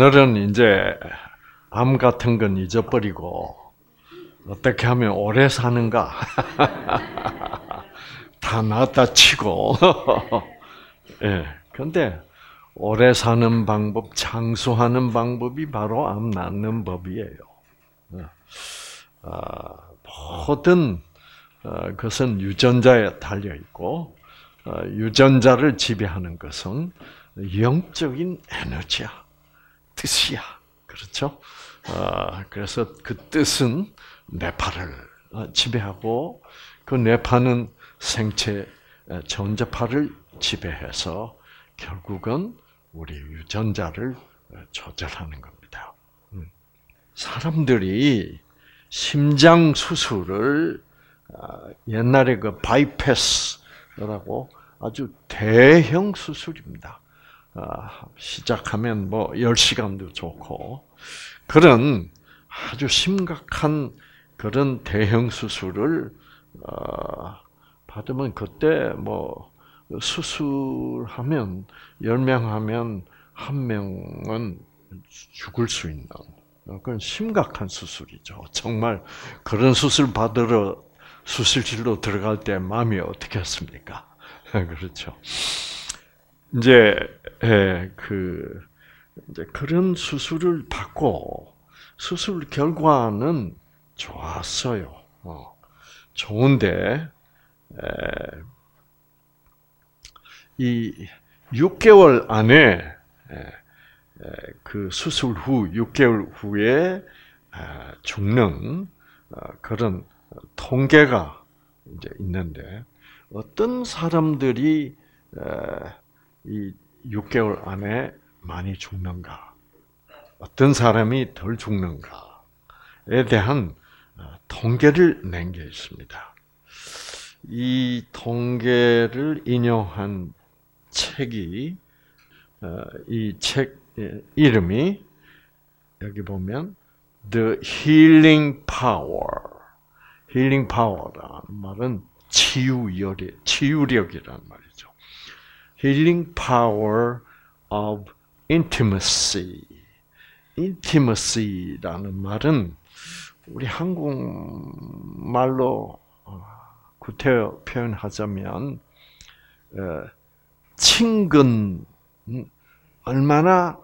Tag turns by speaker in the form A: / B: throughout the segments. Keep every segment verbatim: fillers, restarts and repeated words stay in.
A: 오늘은 이제 암 같은 건 잊어버리고 어떻게 하면 오래 사는가 다 낫다 치고 예. 근데 오래 사는 방법, 장수하는 방법이 바로 암 낫는 법이에요. 아, 모든 것은 유전자에 달려 있고 유전자를 지배하는 것은 영적인 에너지야, 뜻이야, 그렇죠? 그래서 그 뜻은 뇌파를 지배하고 그 뇌파는 생체 전자파를 지배해서 결국은 우리 유전자를 조절하는 겁니다. 사람들이 심장 수술을 옛날에 그 바이패스라고 아주 대형 수술입니다. 시작하면 뭐 열 시간도 좋고 그런 아주 심각한 그런 대형 수술을 받으면 그때 뭐 수술하면 열 명 하면 한 명은 죽을 수 있는 그건 심각한 수술이죠. 정말 그런 수술 받으러 수술실로 들어갈 때 마음이 어떻겠습니까? 그렇죠. 이제 예, 그 이제 그런 수술을 받고 수술 결과는 좋았어요. 어, 좋은데 에, 이 육 개월 안에 에, 그 수술 후 육 개월 후에 죽는 그런 통계가 이제 있는데 어떤 사람들이 이 육 개월 안에 많이 죽는가, 어떤 사람이 덜 죽는가에 대한 통계를 낸 게 있습니다. 이 통계를 인용한 책이 이 책 이름이 여기 보면 The Healing Power, Healing Power라는 말은 치유력, 치유력이라는 말이죠. Healing Power of Intimacy. Intimacy라는 말은 우리 한국말로 구태여 표현하자면 친근, 얼마나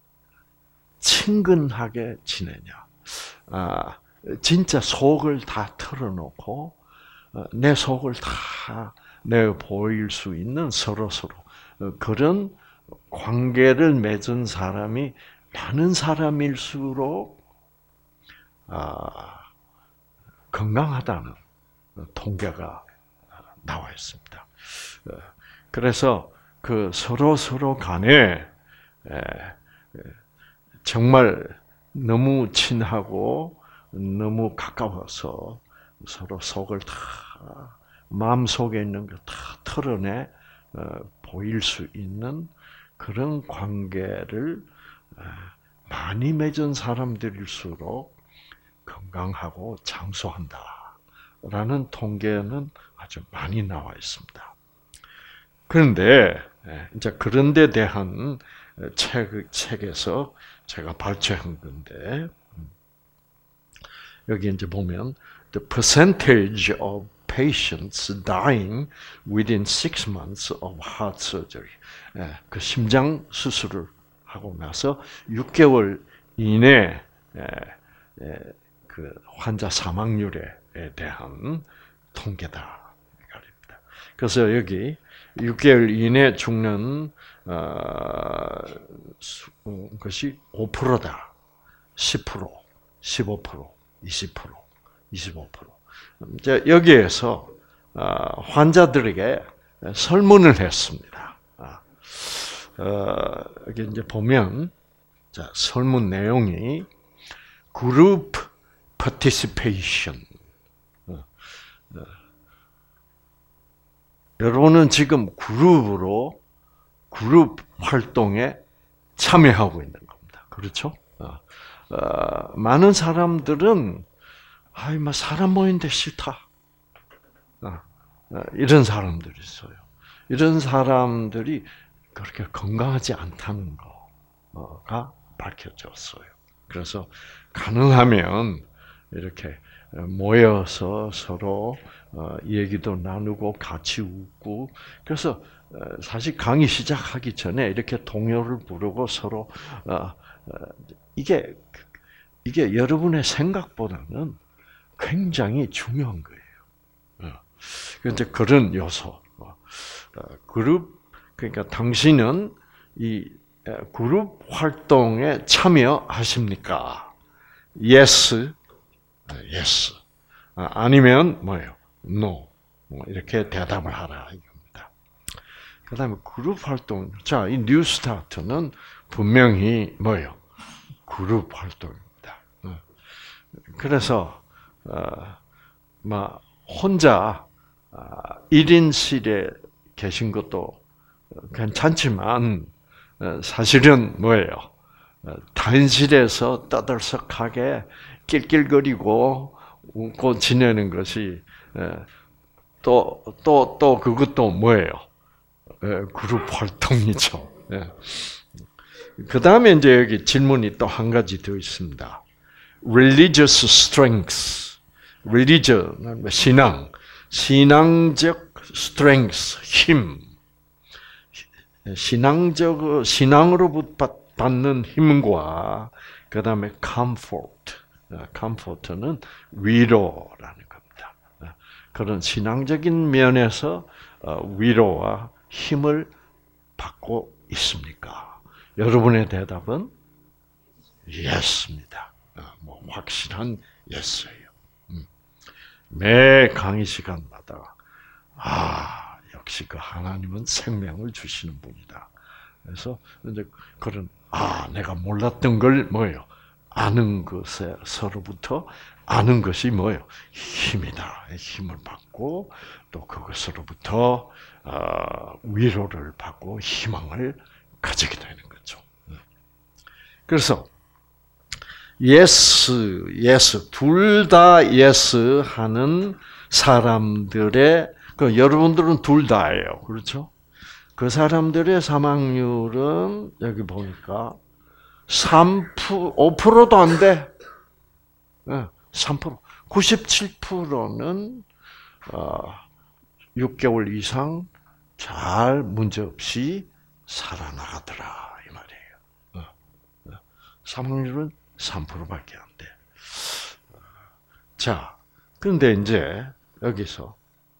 A: 친근하게 지내냐. 아, 진짜 속을 다 털어놓고 내 속을 다 내 보일 수 있는 서로 서로 그런 관계를 맺은 사람이 많은 사람일수록 아, 건강하다는 통계가 나와 있습니다. 그래서 그 서로 서로 간에 정말 너무 친하고 너무 가까워서 서로 속을 다 마음 속에 있는 걸 다 털어내 보일 수 있는 그런 관계를 많이 맺은 사람들일수록 건강하고 장수한다라는 통계는 아주 많이 나와 있습니다. 그런데 이제 그런 데 대한 책, 책에서 제가 발췌한 건데 여기 이제 보면 the percentage of patients dying within six months of heart surgery. 그 심장 수술을 하고 나서 육 개월 이내 그 환자 사망률에 대한 통계다. 그래서 여기 육 개월 이내 죽는 것이 오 퍼센트다. 십 퍼센트, 십오 퍼센트, 이십 퍼센트, 이십오 퍼센트. 이제 여기에서 환자들에게 설문을 했습니다. 여기 이제 보면 자, 설문 내용이 그룹 participation. 여러분은 지금 그룹으로 그룹 활동에 참여하고 있는 겁니다. 그렇죠? 어, 어, 많은 사람들은 아이, 뭐 사람 모이는데 싫다. 어, 어, 이런 사람들이 있어요. 이런 사람들이 그렇게 건강하지 않다는 거가 밝혀졌어요. 그래서 가능하면 이렇게 모여서 서로 얘기도 나누고 같이 웃고, 그래서 사실 강의 시작하기 전에 이렇게 동요를 부르고 서로 이게 이게 여러분의 생각보다는 굉장히 중요한 거예요. 이제 그런 요소, 그룹, 그러니까 당신은 이 그룹 활동에 참여하십니까? Yes, yes. 아니면 뭐예요? No. 이렇게 대답을 하라 이겁니다. 그다음에 그룹 활동. 자, 이 뉴스타트는 분명히 뭐예요? 그룹 활동입니다. 그래서 어, 막 혼자 일 인실에 계신 것도 괜찮지만 사실은 뭐예요? 단실에서 떠들썩하게 낄낄거리고 웃고 지내는 것이 또, 또, 또 그것도 뭐예요? 그룹 활동이죠. 그 다음에 이제 여기 질문이 또 한 가지 더 있습니다. Religious strengths. Religion, 신앙. 신앙적 strengths, 힘. 신앙적, 신앙으로부터 받는 힘과 그 다음에 comfort. comfort는 위로라는 겁니다. 그런 신앙적인 면에서 위로와 힘을 받고 있습니까? 여러분의 대답은 yes입니다. 뭐 확실한 yes예요. 매 강의 시간마다 아 역시 그 하나님은 생명을 주시는 분이다. 그래서 이제 그런 아 내가 몰랐던 걸 뭐예요? 아는 것에 서로부터 아는 것이 뭐예요? 힘이다. 힘을 받고 또 그것으로부터 위로를 받고 희망을 가지게 되는 거죠. 그래서 예스, 예스, 둘 다 예스 하는 사람들의 그 여러분들은 둘 다예요. 그렇죠? 그 사람들의 사망률은 여기 보니까 삼 퍼센트, 오 퍼센트도 안 돼. 삼 퍼센트. 구십칠 퍼센트는 육 개월 이상 잘 문제없이 살아나가더라 이 말이에요. 사망률은 삼 퍼센트밖에 안 돼. 자, 그런데 이제 여기서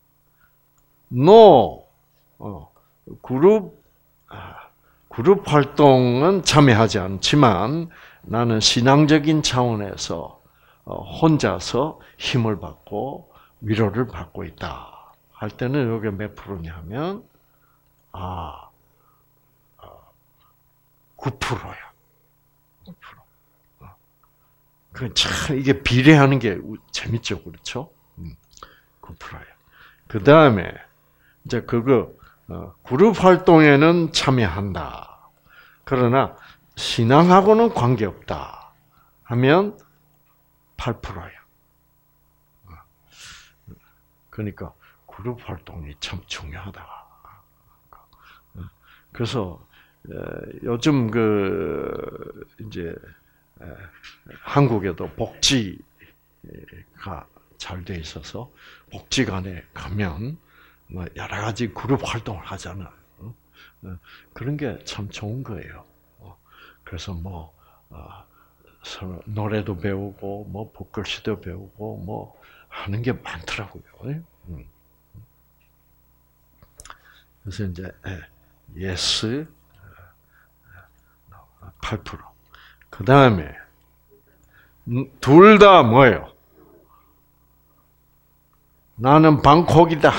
A: no 어, 그룹 그룹 활동은 참여하지 않지만 나는 신앙적인 차원에서 혼자서 힘을 받고 위로를 받고 있다 할 때는 여기 몇 프로냐면 아 구 퍼센트야. 구 퍼센트. 그 참 이게 비례하는 게 재밌죠, 그렇죠? 구 퍼센트야. 그 다음에 이제 그거 그룹 활동에는 참여한다. 그러나 신앙하고는 관계없다 하면 팔 퍼센트야. 그러니까 그룹 활동이 참 중요하다. 그래서 요즘 그 이제 한국에도 복지가 잘 돼 있어서 복지관에 가면 뭐 여러 가지 그룹 활동을 하잖아요. 그런 게 참 좋은 거예요. 그래서 뭐 서로 노래도 배우고 뭐 복글씨도 배우고 뭐 하는 게 많더라고요. 그래서 이제 예스 팔 퍼센트. 그 다음에 둘 다 뭐예요? 나는 방콕이다.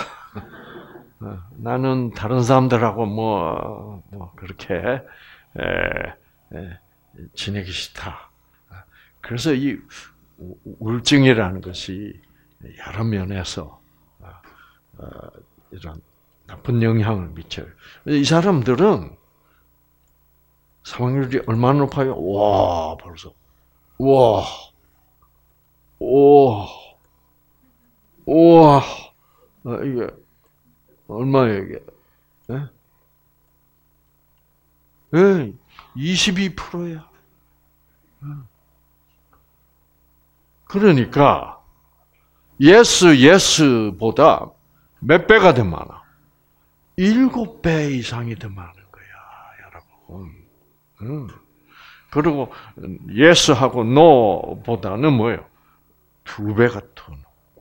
A: 나는 다른 사람들하고 뭐, 뭐 그렇게 에, 에, 지내기 싫다. 그래서 이 우울증이라는 것이 여러 면에서 어, 이런 나쁜 영향을 미쳐요. 이 사람들은 사망률이 얼마나 높아요? 와, 벌써. 와, 오, 우와, 아, 이게, 얼마예요, 이게? 예? 예, 이십이 퍼센트야. 그러니까 예스 예스보다 몇 배가 더 많아? 일곱 배 이상이 더 많은 거야, 여러분. 음. 그리고 예스하고 노보다는 뭐예요? 두 배가 더.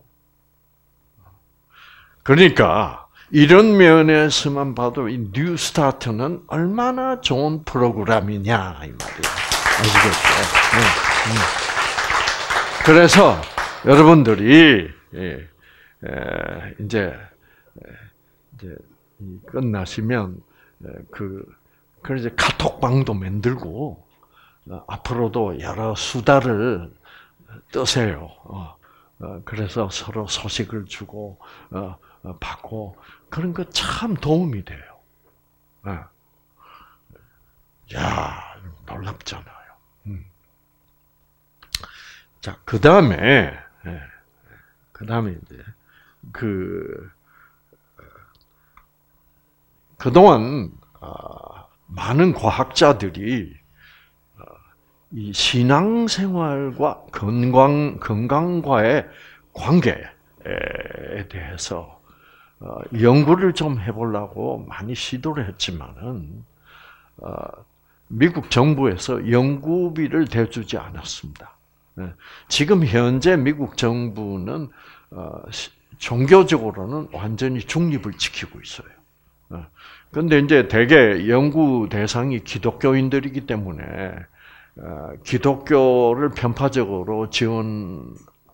A: 그러니까 이런 면에서만 봐도 이 뉴스타트는 얼마나 좋은 프로그램이냐 이 말이에요. 아시겠죠? 네. 음. 그래서 여러분들이 예, 예, 이제 이제 끝나시면 그 그래서 카톡방도 만들고 어, 앞으로도 여러 수다를 떠세요. 어, 어, 그래서 서로 소식을 주고 어, 어, 받고 그런 거 참 도움이 돼요. 어. 야, 놀랍잖아요. 음. 자, 그 다음에 예, 그 다음에 이제 그 그동안 어, 많은 과학자들이 어, 이 신앙생활과 건강 건강과의 관계에 대해서 어, 연구를 좀 해보려고 많이 시도를 했지만은 어, 미국 정부에서 연구비를 대주지 않았습니다. 네. 지금 현재 미국 정부는 어, 종교적으로는 완전히 중립을 지키고 있어요. 그런데 이제 대개 연구 대상이 기독교인들이기 때문에 기독교를 편파적으로 지원할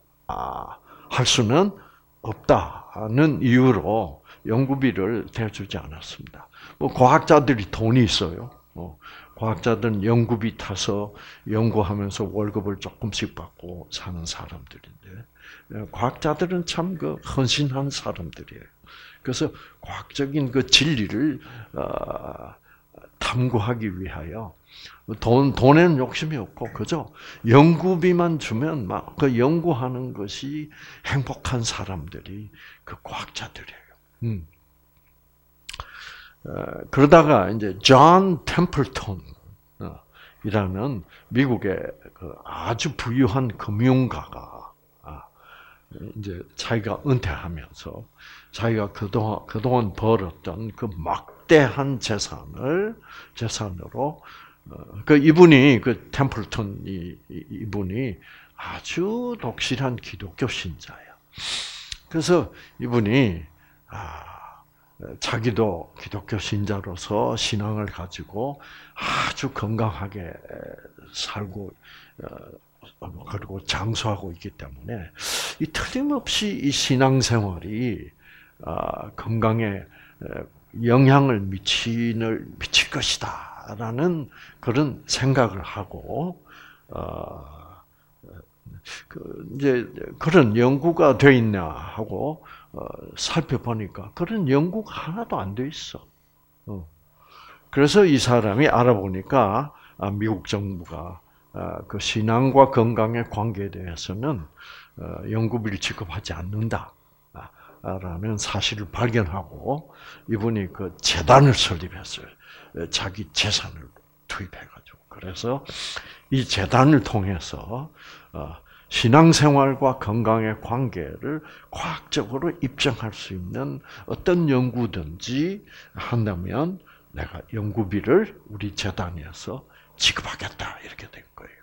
A: 수는 없다는 이유로 연구비를 대주지 않았습니다. 뭐 과학자들이 돈이 있어요. 과학자들은 연구비 타서 연구하면서 월급을 조금씩 받고 사는 사람들인데 과학자들은 참 그 헌신한 사람들이에요. 그래서 과학적인 그 진리를 어, 탐구하기 위하여 돈 돈에는 욕심이 없고 그죠? 연구비만 주면 막 그 연구하는 것이 행복한 사람들이 그 과학자들이에요. 음. 어, 그러다가 이제 존 템플턴이라는 미국의 그 아주 부유한 금융가가 이제 자기가 은퇴하면서 자기가 그동안, 그동안 벌었던 그 막대한 재산을, 재산으로, 그 이분이, 그 템플턴 이, 이분이 아주 독실한 기독교 신자예요. 그래서 이분이, 아, 자기도 기독교 신자로서 신앙을 가지고 아주 건강하게 살고, 그리고 장수하고 있기 때문에 이 틀림없이 이 신앙생활이 건강에 영향을 미치는 미칠 것이다라는 그런 생각을 하고 그 이제 그런 연구가 돼 있냐 하고 살펴보니까 그런 연구가 하나도 안 돼 있어. 그래서 이 사람이 알아보니까 미국 정부가 그 신앙과 건강의 관계에 대해서는 연구비를 지급하지 않는다라는 사실을 발견하고 이분이 그 재단을 설립했어요. 자기 재산을 투입해가지고. 그래서 이 재단을 통해서 신앙생활과 건강의 관계를 과학적으로 입증할 수 있는 어떤 연구든지 한다면 내가 연구비를 우리 재단에서 지급하겠다 이렇게 된 거예요.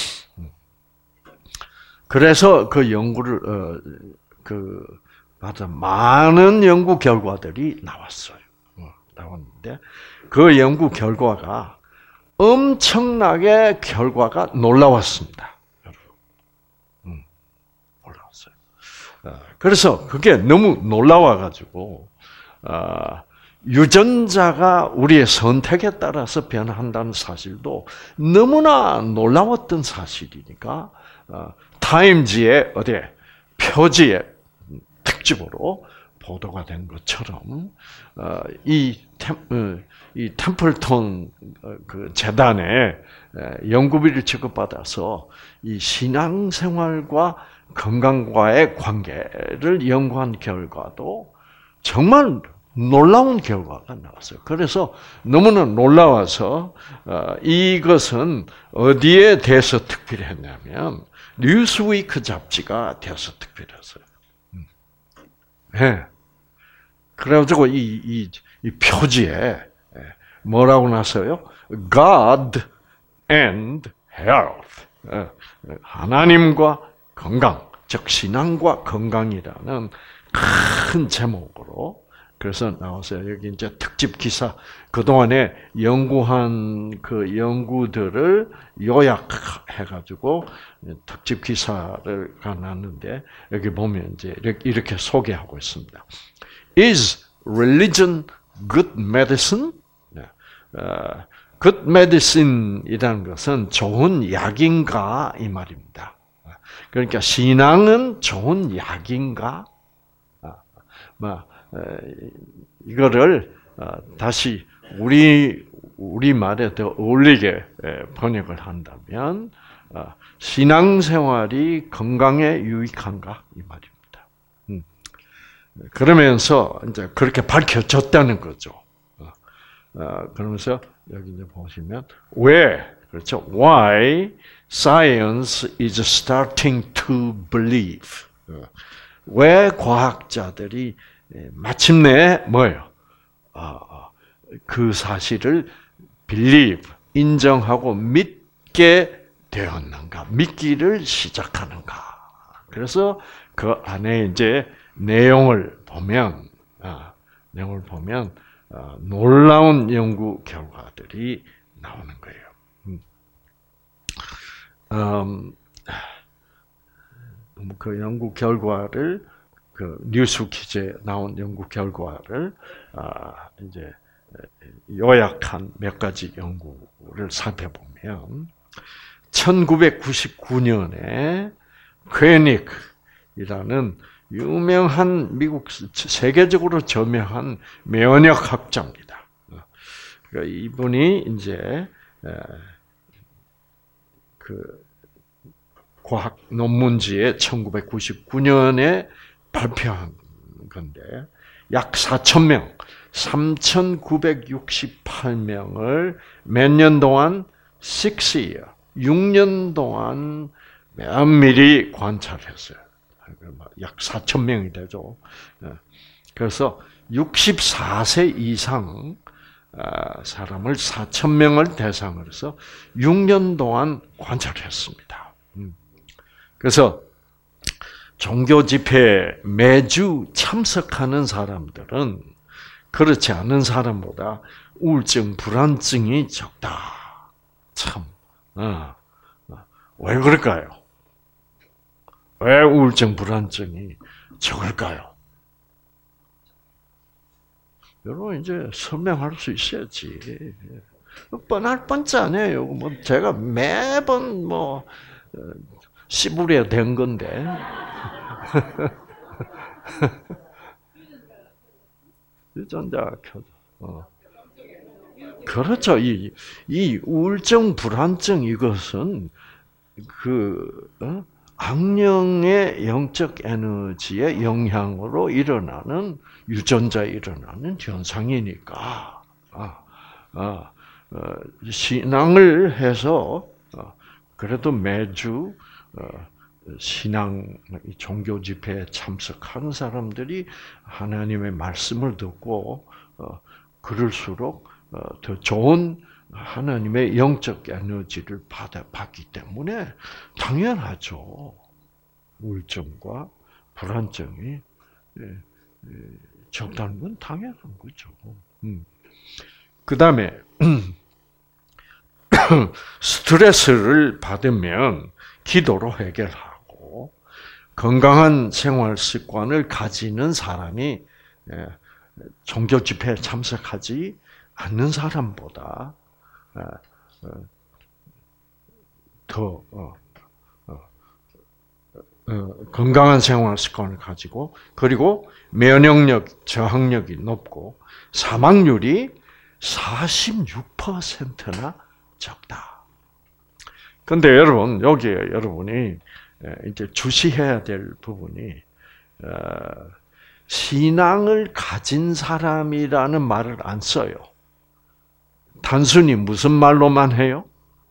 A: 그래서 그 연구를 어, 그 맞아 많은 연구 결과들이 나왔어요. 어, 나왔는데 그 연구 결과가 엄청나게 결과가 놀라웠습니다. 여러분, 음, 놀라웠어요. 어, 그래서 그게 너무 놀라워가지고. 어, 유전자가 우리의 선택에 따라서 변한다는 사실도 너무나 놀라웠던 사실이니까 타임지의 어디 표지에 특집으로 보도가 된 것처럼 이, 템, 이 템플턴 그 재단에 연구비를 지급받아서 이 신앙생활과 건강과의 관계를 연구한 결과도 정말 놀라운 결과가 나왔어요. 그래서 너무나 놀라워서 어, 이것은 어디에 대해서 특별했냐면 뉴스위크 잡지가 대해서 특별했어요. 음. 네. 그래가지고 이, 이, 이 표지에 뭐라고 나서요? God and Health. 하나님과 건강, 즉 신앙과 건강이라는 큰 제목으로 그래서 나왔어요. 여기 이제 특집 기사 그동안에 연구한 그 연구들을 요약해가지고 특집 기사를 가놨는데 여기 보면 이제 이렇게 소개하고 있습니다. Is religion good medicine? 어, good medicine이라는 것은 좋은 약인가 이 말입니다. 그러니까 신앙은 좋은 약인가? 뭐 이거를 다시 우리 우리 말에 더 어울리게 번역을 한다면 신앙생활이 건강에 유익한가 이 말입니다. 그러면서 이제 그렇게 밝혀졌다는 거죠. 그러면서 여기 이제 보시면 왜 그렇죠? Why science is starting to believe. 왜 과학자들이 마침내 뭐예요? 그 사실을 believe, 인정하고 믿게 되었는가? 믿기를 시작하는가? 그래서 그 안에 이제 내용을 보면, 내용을 보면 놀라운 연구 결과들이 나오는 거예요. 음, 그 연구 결과를 그 뉴스 퀴즈에 나온 연구 결과를 아, 이제 요약한 몇 가지 연구를 살펴보면 천구백구십구 년에 퀘닉이라는 유명한 미국 세계적으로 저명한 면역학자입니다. 그러니까 이분이 이제 그 과학 논문지에 천구백구십구 년에 발표한 건데 약 사천 명, 삼천구백육십팔 명을 몇 년 동안 six year, 육 년 동안 면밀히 관찰했어요. 약 사천 명이 되죠. 그래서 육십사 세 이상 사람을 사천 명을 대상으로 해서 육 년 동안 관찰했습니다. 그래서 종교 집회에 매주 참석하는 사람들은 그렇지 않은 사람보다 우울증, 불안증이 적다. 참, 어, 왜 그럴까요? 왜 우울증, 불안증이 적을까요? 여러분 이제 설명할 수 있어야지. 뻔할 뻔짜네요. 뭐 제가 매번 뭐 씨부려 된 건데. 유전자 켜져. 어. 그렇죠. 이, 이 우울증, 불안증 이것은 그 어? 악령의 영적 에너지의 영향으로 일어나는 유전자에 일어나는 현상이니까 아, 아, 어, 신앙을 해서 어, 그래도 매주 어, 신앙 종교 집회에 참석하는 사람들이 하나님의 말씀을 듣고 어, 그럴수록 어, 더 좋은 하나님의 영적 에너지를 받아 받기 때문에 당연하죠. 우울증과 불안증이 적다는 건 당연한 거죠. 음. 그 다음에 스트레스를 받으면 기도로 해결하고 건강한 생활 습관을 가지는 사람이 종교 집회에 참석하지 않는 사람보다 더 건강한 생활 습관을 가지고 그리고 면역력, 저항력이 높고 사망률이 사십육 퍼센트나 적다. 근데 여러분, 여기에 여러분이 이제 주시해야 될 부분이 신앙을 가진 사람이라는 말을 안 써요. 단순히 무슨 말로만 해요?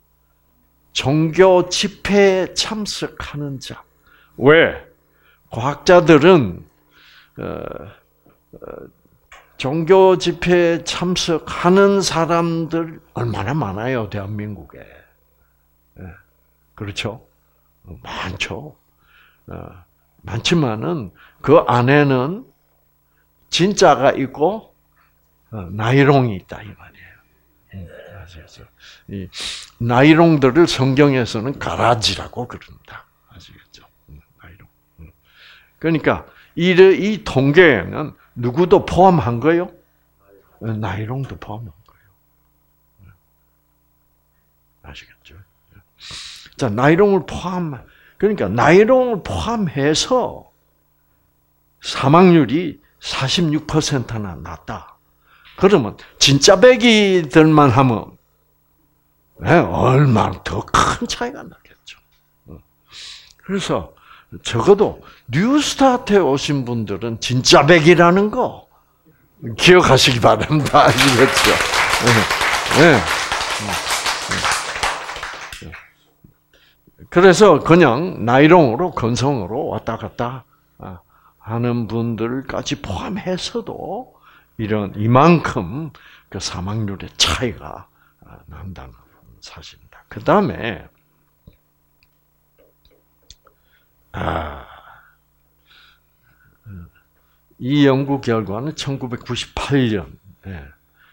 A: 종교 집회에 참석하는 자. 왜? 과학자들은 어, 어, 종교 집회에 참석하는 사람들 얼마나 많아요, 대한민국에. 예, 그렇죠? 많죠. 어, 많지만은 그 안에는 진짜가 있고 어, 나이롱이 있다 이 말이에요. 음, 아시겠죠? 이 나이롱들을 성경에서는 가라지라고 그런다. 아시겠죠? 음, 나이롱. 음. 그러니까 이, 이 통계에는 누구도 포함한 거요? 나이롱도 포함한 거예요. 아시겠죠? 자, 나이롱을 포함, 그러니까 나이롱을 포함해서 사망률이 사십육 퍼센트나 낮다. 그러면 진짜 배기들만 하면 네, 얼마나 더 큰 차이가 나겠죠. 그래서 적어도 뉴스타트에 오신 분들은 진짜 백이라는 거 기억하시기 바랍니다. 아시겠죠? 네. 네. 그래서 그냥 나이롱으로 건성으로 왔다 갔다 하는 분들까지 포함해서도 이런 이만큼 그 사망률의 차이가 난다는 사실입니다. 그 다음에 아, 이 연구 결과는 천구백구십팔 년에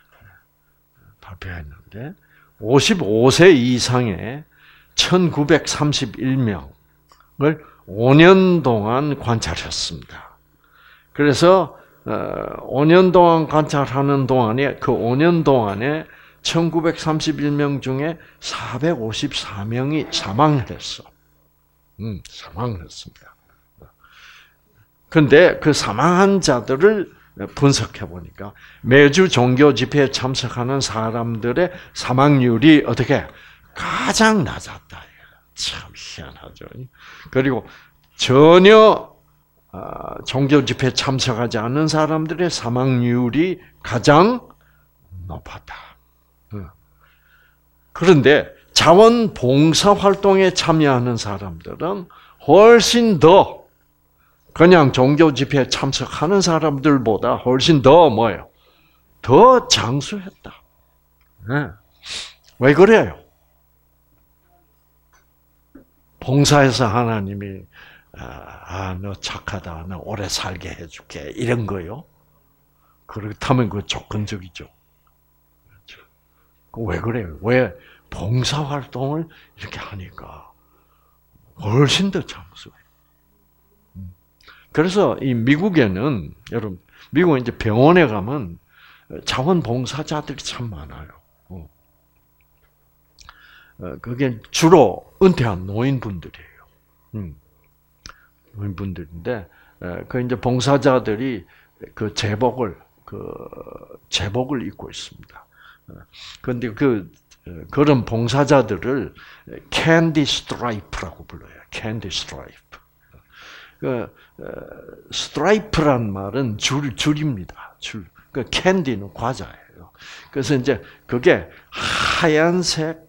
A: 발표했는데 오십오 세 이상의 천구백삼십일 명을 오 년 동안 관찰했습니다. 그래서 오 년 동안 관찰하는 동안에 그 오 년 동안에 천구백삼십일 명 중에 사백오십사 명이 사망했어. 음, 사망을 했습니다. 그런데 그 사망한 자들을 분석해 보니까 매주 종교 집회에 참석하는 사람들의 사망률이 어떻게 가장 낮았다. 참 희한하죠. 그리고 전혀 종교 집회에 참석하지 않는 사람들의 사망률이 가장 높았다. 그런데 자원봉사 활동에 참여하는 사람들은 훨씬 더 그냥 종교 집회에 참석하는 사람들보다 훨씬 더 뭐예요? 더 장수했다. 네. 왜 그래요? 봉사해서 하나님이 아, 너 착하다, 너 오래 살게 해줄게 이런 거요. 그렇다면 그 조건적이죠. 그렇죠. 왜 그래요? 왜 봉사 활동을 이렇게 하니까 훨씬 더 장수해요. 그래서 이 미국에는 여러분, 미국은 이제 병원에 가면 자원봉사자들이 참 많아요. 그게 주로 은퇴한 노인분들이에요. 노인분들인데, 그 이제 봉사자들이 그 제복을 그 제복을 입고 있습니다. 그런데 그 그런 봉사자들을 캔디 스트라이프라고 불러요. 캔디 스트라이프. 그 스트라이프란 말은 줄 줄입니다. 줄. 그 캔디는 과자예요. 그래서 이제 그게 하얀색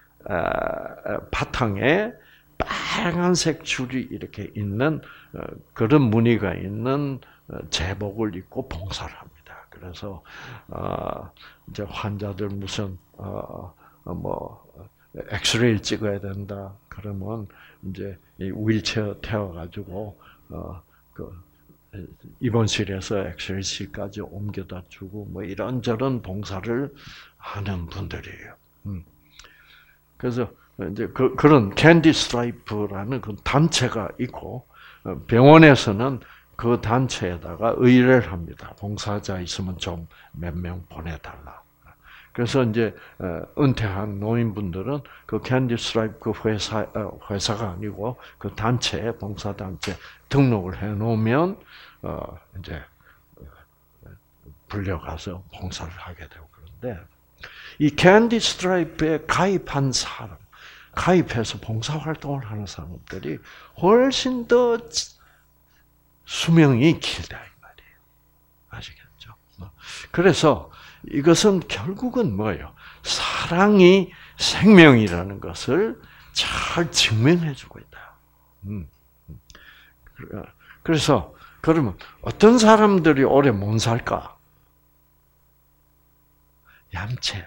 A: 바탕에 빨간색 줄이 이렇게 있는 그런 무늬가 있는 제복을 입고 봉사를 합니다. 그래서 이제 환자들 무슨 뭐 엑스레이를 찍어야 된다. 그러면 이제 휠체어 태워가지고 그 입원실에서 엑스레이실까지 옮겨다 주고 뭐 이런저런 봉사를 하는 분들이에요. 그래서 이제 그, 그런 캔디 스트라이프라는 그 단체가 있고 병원에서는 그 단체에다가 의뢰를 합니다. 봉사자 있으면 좀 몇 명 보내달라. 그래서 이제 은퇴한 노인분들은 그 캔디 스트라이프 회사 회사가 아니고 그 단체에 봉사 단체 등록을 해놓으면 어 이제 불려가서 봉사를 하게 되고 그런데 이 캔디 스트라이프에 가입한 사람, 가입해서 봉사 활동을 하는 사람들이 훨씬 더 수명이 길다 이 말이에요. 그래서 이것은 결국은 뭐예요? 사랑이 생명이라는 것을 잘 증명해주고 있다. 음. 그래서 그러면 어떤 사람들이 오래 못 살까? 얌체.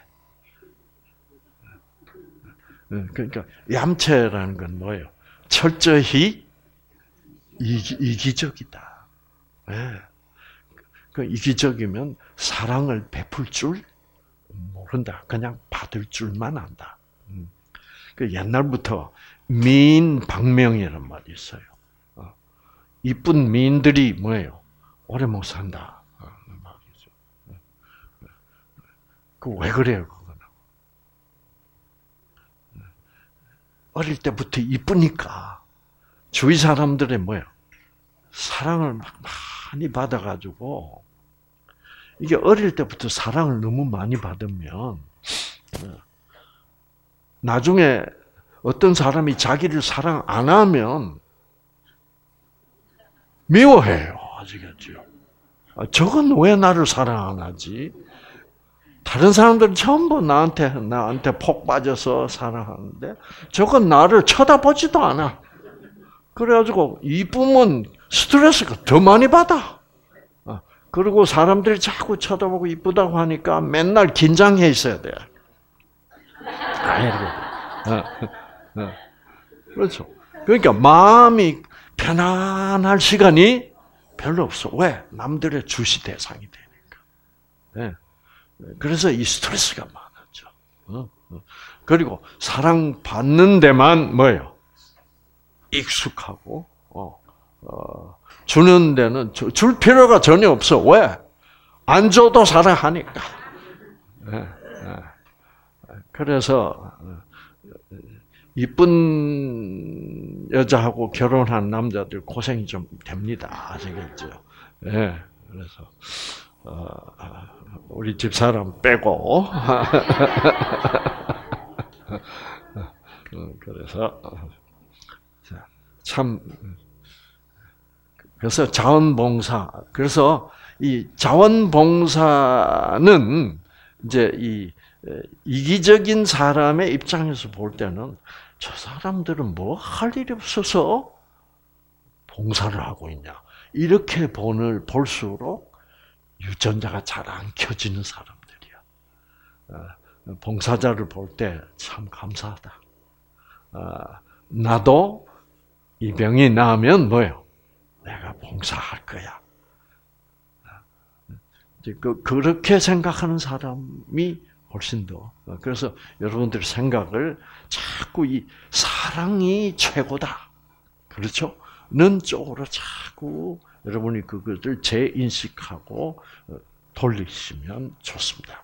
A: 그러니까 얌체라는 건 뭐예요? 철저히 이기, 이기적이다. 네. 그 이기적이면 사랑을 베풀 줄 모른다. 그냥 받을 줄만 안다. 그 옛날부터 미인 방명이라는 말이 있어요. 이쁜 미인들이 뭐예요? 오래 못 산다. 그 왜 그래요, 그거는? 어릴 때부터 이쁘니까 주위 사람들의 뭐예요? 사랑을 막 많이 받아가지고 이게 어릴 때부터 사랑을 너무 많이 받으면 나중에 어떤 사람이 자기를 사랑 안 하면 미워해요. 아시겠죠? 저건 왜 나를 사랑 안 하지? 다른 사람들은 전부 나한테, 나한테 폭 빠져서 사랑하는데, 저건 나를 쳐다보지도 않아. 그래가지고, 이쁘면 스트레스가 더 많이 받아. 그리고 사람들이 자꾸 쳐다보고 이쁘다고 하니까 맨날 긴장해 있어야 돼. 그렇죠. 그러니까 마음이 편안할 시간이 별로 없어. 왜? 남들의 주시 대상이 되니까. 네. 그래서 이 스트레스가 많았죠. 그리고 사랑받는 데만 뭐예요? 익숙하고, 어, 어, 주는 데는 줄 필요가 전혀 없어. 왜? 안 줘도 사랑하니까. 네. 네. 그래서 이쁜 여자하고 결혼한 남자들 고생이 좀 됩니다. 아시겠죠? 예. 네. 그래서 어, 우리 집 사람 빼고 그래서 참 그래서 자원봉사 그래서 이 자원봉사는 이제 이 이기적인 사람의 입장에서 볼 때는 저 사람들은 뭐 할 일이 없어서 봉사를 하고 있냐. 이렇게 본을 볼수록 유전자가 잘 안 켜지는 사람들이야. 봉사자를 볼 때 참 감사하다. 나도 이 병이 나으면 뭐예요? 내가 봉사할 거야. 그렇게 생각하는 사람이 훨씬 더. 그래서 여러분들의 생각을 자꾸 이 사랑이 최고다. 그렇죠? 는 쪽으로 자꾸 여러분이 그것을 재인식하고 돌리시면 좋습니다.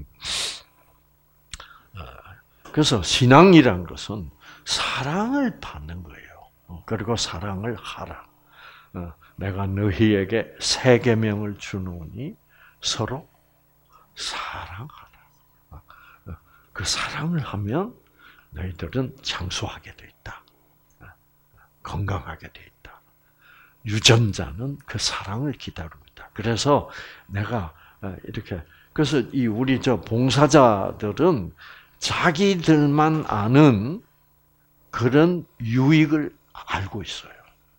A: 그래서 신앙이란 것은 사랑을 받는 거예요. 그리고 사랑을 하라. 내가 너희에게 새 계명을 주노니 서로 사랑하라. 그 사랑을 하면 너희들은 장수하게 돼 있다. 건강하게 돼 있다. 유전자는 그 사랑을 기다리고 있다. 그래서 내가 이렇게 그래서 이 우리 저 봉사자들은 자기들만 아는 그런 유익을 알고 있어요.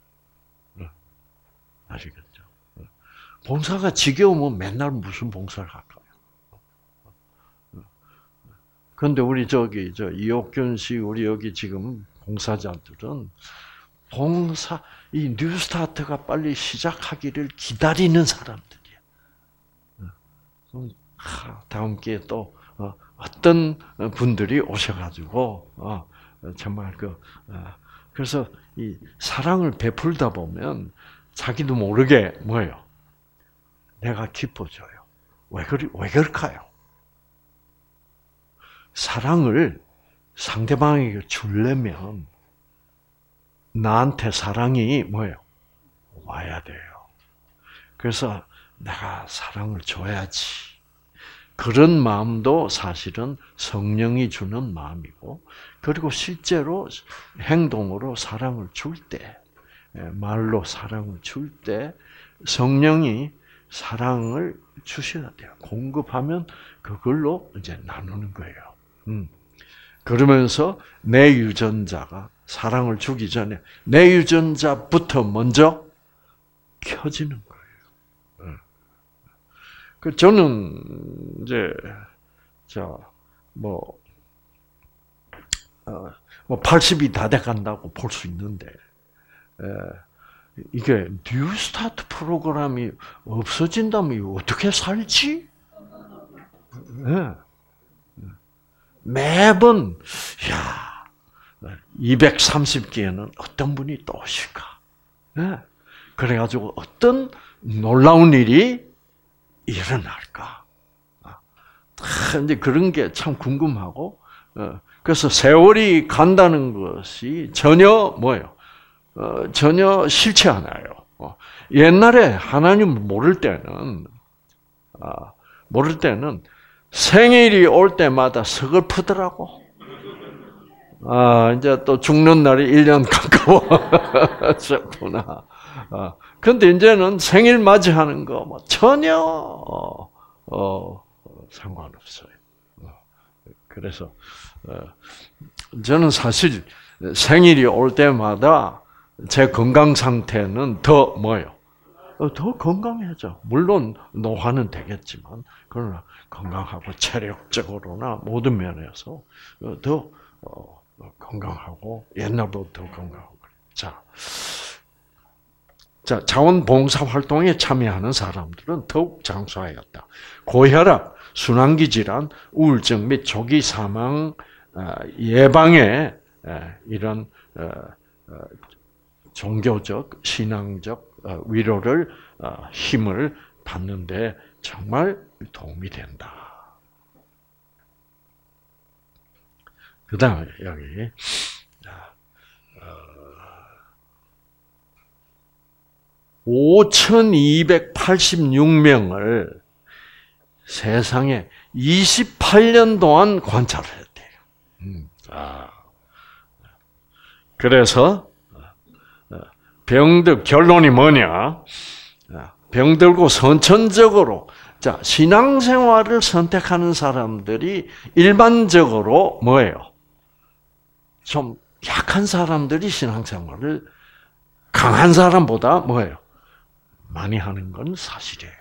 A: 아시겠죠? 봉사가 지겨우면 맨날 무슨 봉사를 할까요? 그런데 우리 저기 저 이옥균 씨 우리 여기 지금 봉사자들은 봉사 이 뉴스타트가 빨리 시작하기를 기다리는 사람들이야. 다음 기회에 또 어떤 분들이 오셔가지고 정말 그 그래서 이 사랑을 베풀다 보면 자기도 모르게 뭐예요? 내가 기뻐져요. 왜 그리 왜 그럴까요? 사랑을 상대방에게 주려면 나한테 사랑이 뭐예요? 와야 돼요. 그래서 내가 사랑을 줘야지. 그런 마음도 사실은 성령이 주는 마음이고, 그리고 실제로 행동으로 사랑을 줄 때, 말로 사랑을 줄 때 성령이 사랑을 주셔야 돼요. 공급하면 그걸로 이제 나누는 거예요. 음. 그러면서 내 유전자가 사랑을 주기 전에 내 유전자부터 먼저 켜지는 거예요. 그 저는 이제 자뭐 어, 뭐 팔십이 다 돼간다고 볼 수 있는데 에, 이게 뉴스타트 프로그램이 없어진다면 어떻게 살지? 네. 매번 야 이백삼십 기에는 어떤 분이 또 오실까? 네. 그래가지고 어떤 놀라운 일이 일어날까? 이제 그런 게 참 궁금하고 그래서 세월이 간다는 것이 전혀 뭐예요? 어, 전혀 싫지 않아요. 어, 옛날에 하나님을 모를 때는, 아, 모를 때는 생일이 올 때마다 서글프더라고. 아, 이제 또 죽는 날이 일 년 가까워졌구나. 아, 근데 이제는 생일 맞이하는 거 뭐 전혀, 어, 어, 상관없어요. 어, 그래서, 어, 저는 사실 생일이 올 때마다 제 건강 상태는 더 뭐예요? 더 건강해져. 물론 노화는 되겠지만 그러나 건강하고 체력적으로나 모든 면에서 더 건강하고 옛날보다 더 건강하고 그래. 자, 자 자원봉사 활동에 참여하는 사람들은 더욱 장수하였다. 고혈압, 순환기 질환, 우울증 및 조기 사망 예방에 이런 종교적, 신앙적 위로를 힘을 받는데 정말 도움이 된다. 그 다음에 여기 오천이백팔십육 명을 세상에 이십팔 년 동안 관찰을 했대요. 음, 아. 그래서 병들 결론이 뭐냐? 병들고 선천적으로 자 신앙생활을 선택하는 사람들이 일반적으로 뭐예요? 좀 약한 사람들이 신앙생활을 강한 사람보다 뭐예요? 많이 하는 건 사실이에요.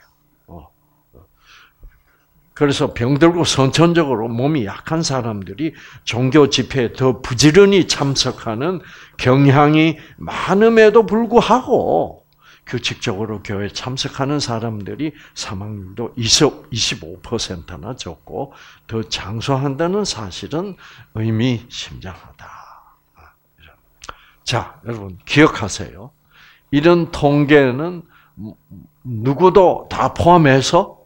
A: 그래서 병들고 선천적으로 몸이 약한 사람들이 종교 집회에 더 부지런히 참석하는 경향이 많음에도 불구하고 규칙적으로 교회 참석하는 사람들이 사망률도 이십오 퍼센트나 적고 더 장수한다는 사실은 의미심장하다. 자, 여러분 기억하세요. 이런 통계는 누구도 다 포함해서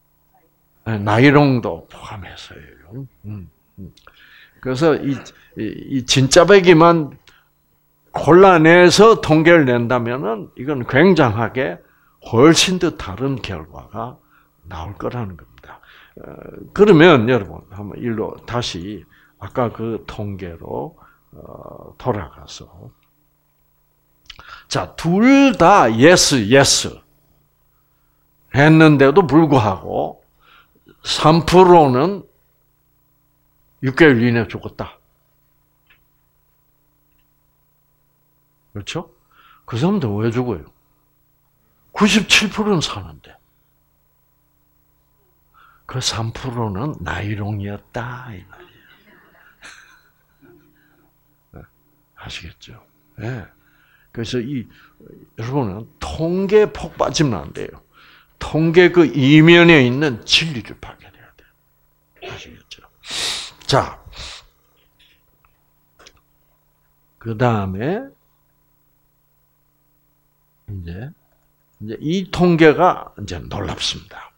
A: 나이롱도 포함해서예요. 그래서 이, 이 진짜배기만 골라내서 통계를 낸다면은 이건 굉장하게 훨씬 더 다른 결과가 나올 거라는 겁니다. 그러면 여러분 한번 일로 다시 아까 그 통계로 돌아가서 자, 둘 다 yes, yes 했는데도 불구하고 삼 퍼센트는 육 개월 이내에 죽었다. 그렇죠? 그 사람들 왜 죽어요? 구십칠 퍼센트는 사는데. 그 삼 퍼센트는 나이롱이었다. 이 말이에요. 아시겠죠? 네. 그래서 이, 여러분은 통계에 폭 빠지면 안 돼요. 통계 그 이면에 있는 진리를 발견해야 돼요. 아시겠죠? 자, 그 다음에 이제 이제 이 통계가 이제 놀랍습니다.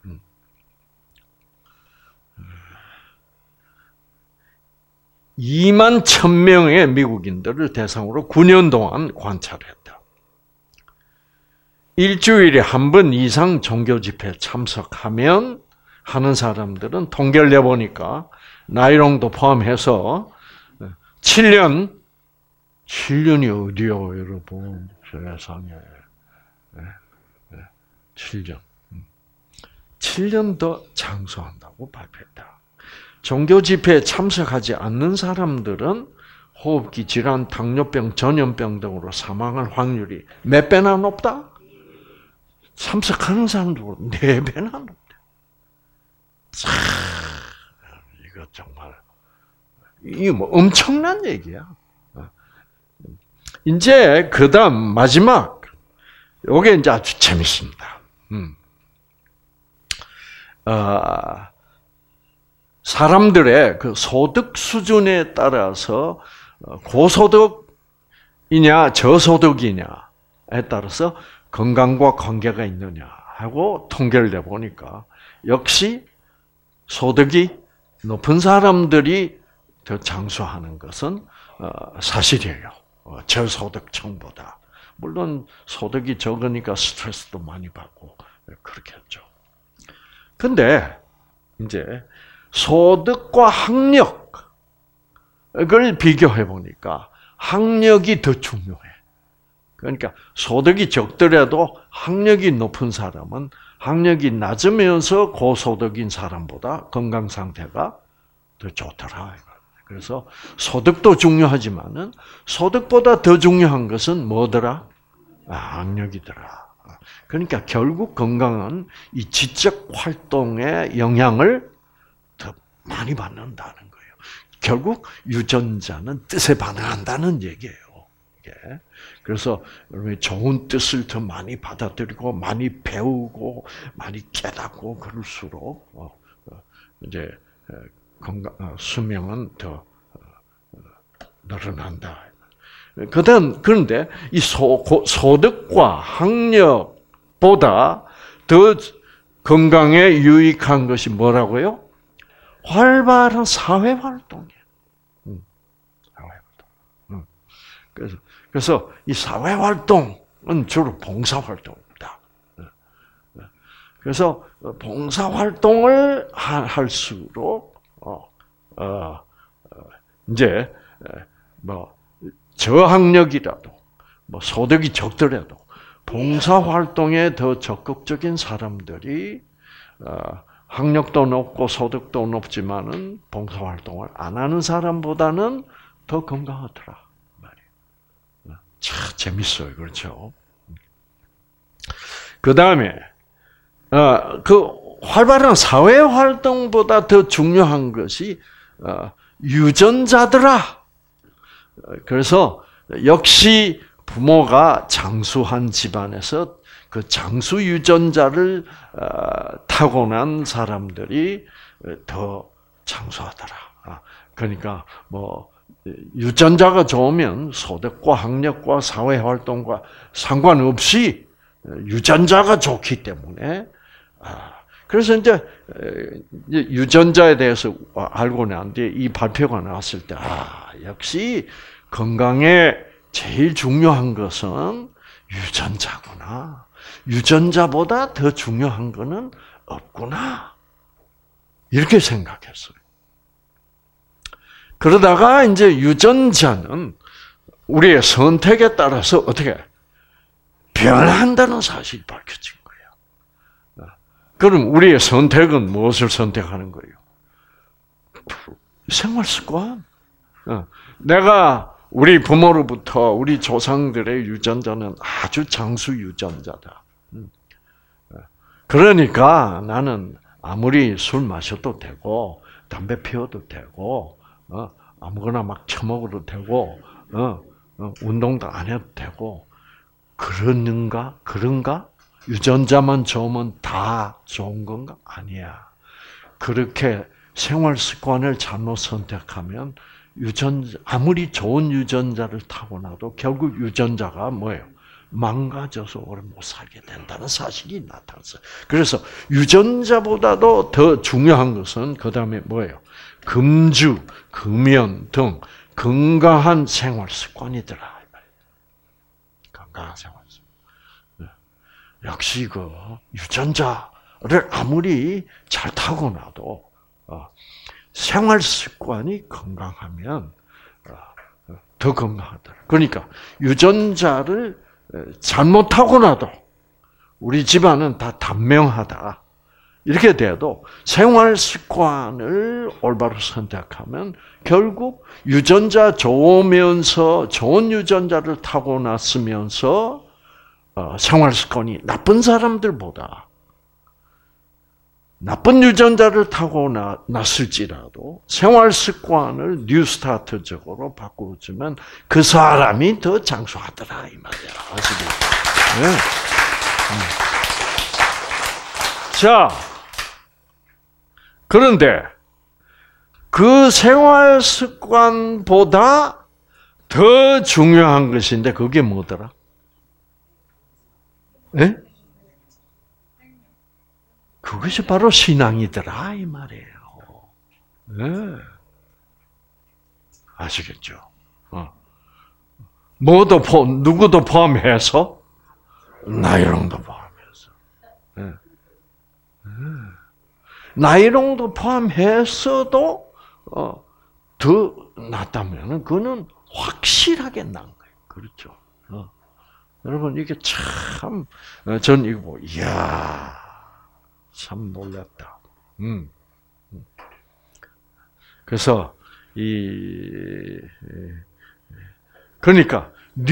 A: 이만 천 명의 미국인들을 대상으로 구 년 동안 관찰했다. 일주일에 한 번 이상 종교 집회에 참석하면 하는 사람들은 통계를 내보니까 나이롱도 포함해서 칠 년, 칠 년이 어디요, 여러분? 세상에. 칠 년. 칠 년 더 장수한다고 발표했다. 종교 집회에 참석하지 않는 사람들은 호흡기 질환, 당뇨병, 전염병 등으로 사망할 확률이 몇 배나 높다? 참석하는 사람들보다 네 배나 높다. 참, 이거 정말 이게 뭐 엄청난 얘기야. 이제 그다음 마지막 요게 이제 아주 재밌습니다. 음. 어, 사람들의 그 소득 수준에 따라서 고소득이냐 저소득이냐에 따라서 건강과 관계가 있느냐 하고 통계를 내보니까 역시 소득이 높은 사람들이 더 장수하는 것은 사실이에요. 저소득층보다. 물론 소득이 적으니까 스트레스도 많이 받고 그렇겠죠. 근데 이제 소득과 학력을 비교해 보니까 학력이 더 중요해. 그러니까 소득이 적더라도 학력이 높은 사람은 학력이 낮으면서 고소득인 사람보다 건강 상태가 더 좋더라. 그래서 소득도 중요하지만은 소득보다 더 중요한 것은 뭐더라? 아, 학력이더라. 그러니까 결국 건강은 이 지적 활동의 영향을 더 많이 받는다는 거예요. 결국 유전자는 뜻에 반응한다는 얘기예요. 그래서 좋은 뜻을 더 많이 받아들이고 많이 배우고 많이 깨닫고 그럴수록 이제 건강 수명은 더 늘어난다. 그다음 그런데 이 소, 소득과 학력보다 더 건강에 유익한 것이 뭐라고요? 활발한 사회 활동이에요. 음, 사회 활동. 음. 그래서 그래서 이 사회 활동은 주로 봉사 활동입니다. 그래서 봉사 활동을 할수록 어, 어, 이제 뭐 저학력이라도 뭐 소득이 적더라도 봉사 활동에 더 적극적인 사람들이 어, 학력도 높고 소득도 높지만은 봉사 활동을 안 하는 사람보다는 더 건강하더라 말이에요. 참 재밌어요, 그렇죠? 그 다음에 어, 그 활발한 사회 활동보다 더 중요한 것이 어, 유전자더라. 그래서 역시 부모가 장수한 집안에서 그 장수 유전자를 타고난 사람들이 더 장수하더라. 그러니까 뭐 유전자가 좋으면 소득과 학력과 사회 활동과 상관없이 유전자가 좋기 때문에 그래서 이제 유전자에 대해서 알고 난 뒤에 이 발표가 나왔을 때 아, 역시 건강에 제일 중요한 것은 유전자구나. 유전자보다 더 중요한 것은 없구나. 이렇게 생각했어요. 그러다가 이제 유전자는 우리의 선택에 따라서 어떻게 변한다는 사실이 밝혀진 거예요. 그럼 우리의 선택은 무엇을 선택하는 거예요? 생활 습관. 내가 우리 부모로부터 우리 조상들의 유전자는 아주 장수 유전자다. 그러니까 나는 아무리 술 마셔도 되고 담배 피워도 되고 아무거나 막 처먹어도 되고 운동도 안 해도 되고 그러는가? 그런가? 유전자만 좋으면 다 좋은 건가? 아니야. 그렇게 생활 습관을 잘못 선택하면 유전자, 아무리 좋은 유전자를 타고나도 결국 유전자가 뭐예요? 망가져서 오래 못 살게 된다는 사실이 나타났어요. 그래서 유전자보다도 더 중요한 것은 그 다음에 뭐예요? 금주, 금연 등 건강한 생활 습관이더라. 건강한 생활 습관. 역시 그 유전자를 아무리 잘 타고나도 생활 습관이 건강하면 더 건강하더라. 그러니까 유전자를 잘못 타고나도 우리 집안은 다 단명하다. 이렇게 돼도 생활 습관을 올바로 선택하면 결국 유전자 좋으면서 좋은 유전자를 타고났으면서 어, 생활 습관이 나쁜 사람들보다 나쁜 유전자를 타고났을지라도 생활 습관을 뉴스타트적으로 바꾸어주면 그 사람이 더 장수하더라 이 말이야. 아시겠죠? 네. 음. 자, 그런데 그 생활 습관보다 더 중요한 것인데 그게 뭐더라? 네? 그것이 바로 신앙이더라 이 말이에요. 네. 아시겠죠? 어. 뭐도 포, 누구도 포함해서 나이롱도 포함해서. 네. 네. 나이롱도 포함해서도 어, 더 낫다면 그거는 확실하게 난 거예요. 그렇죠? 어. 여러분 이게 참, 전 이거 뭐, 이야, 참 놀랐다. 음. 그래서 이 그러니까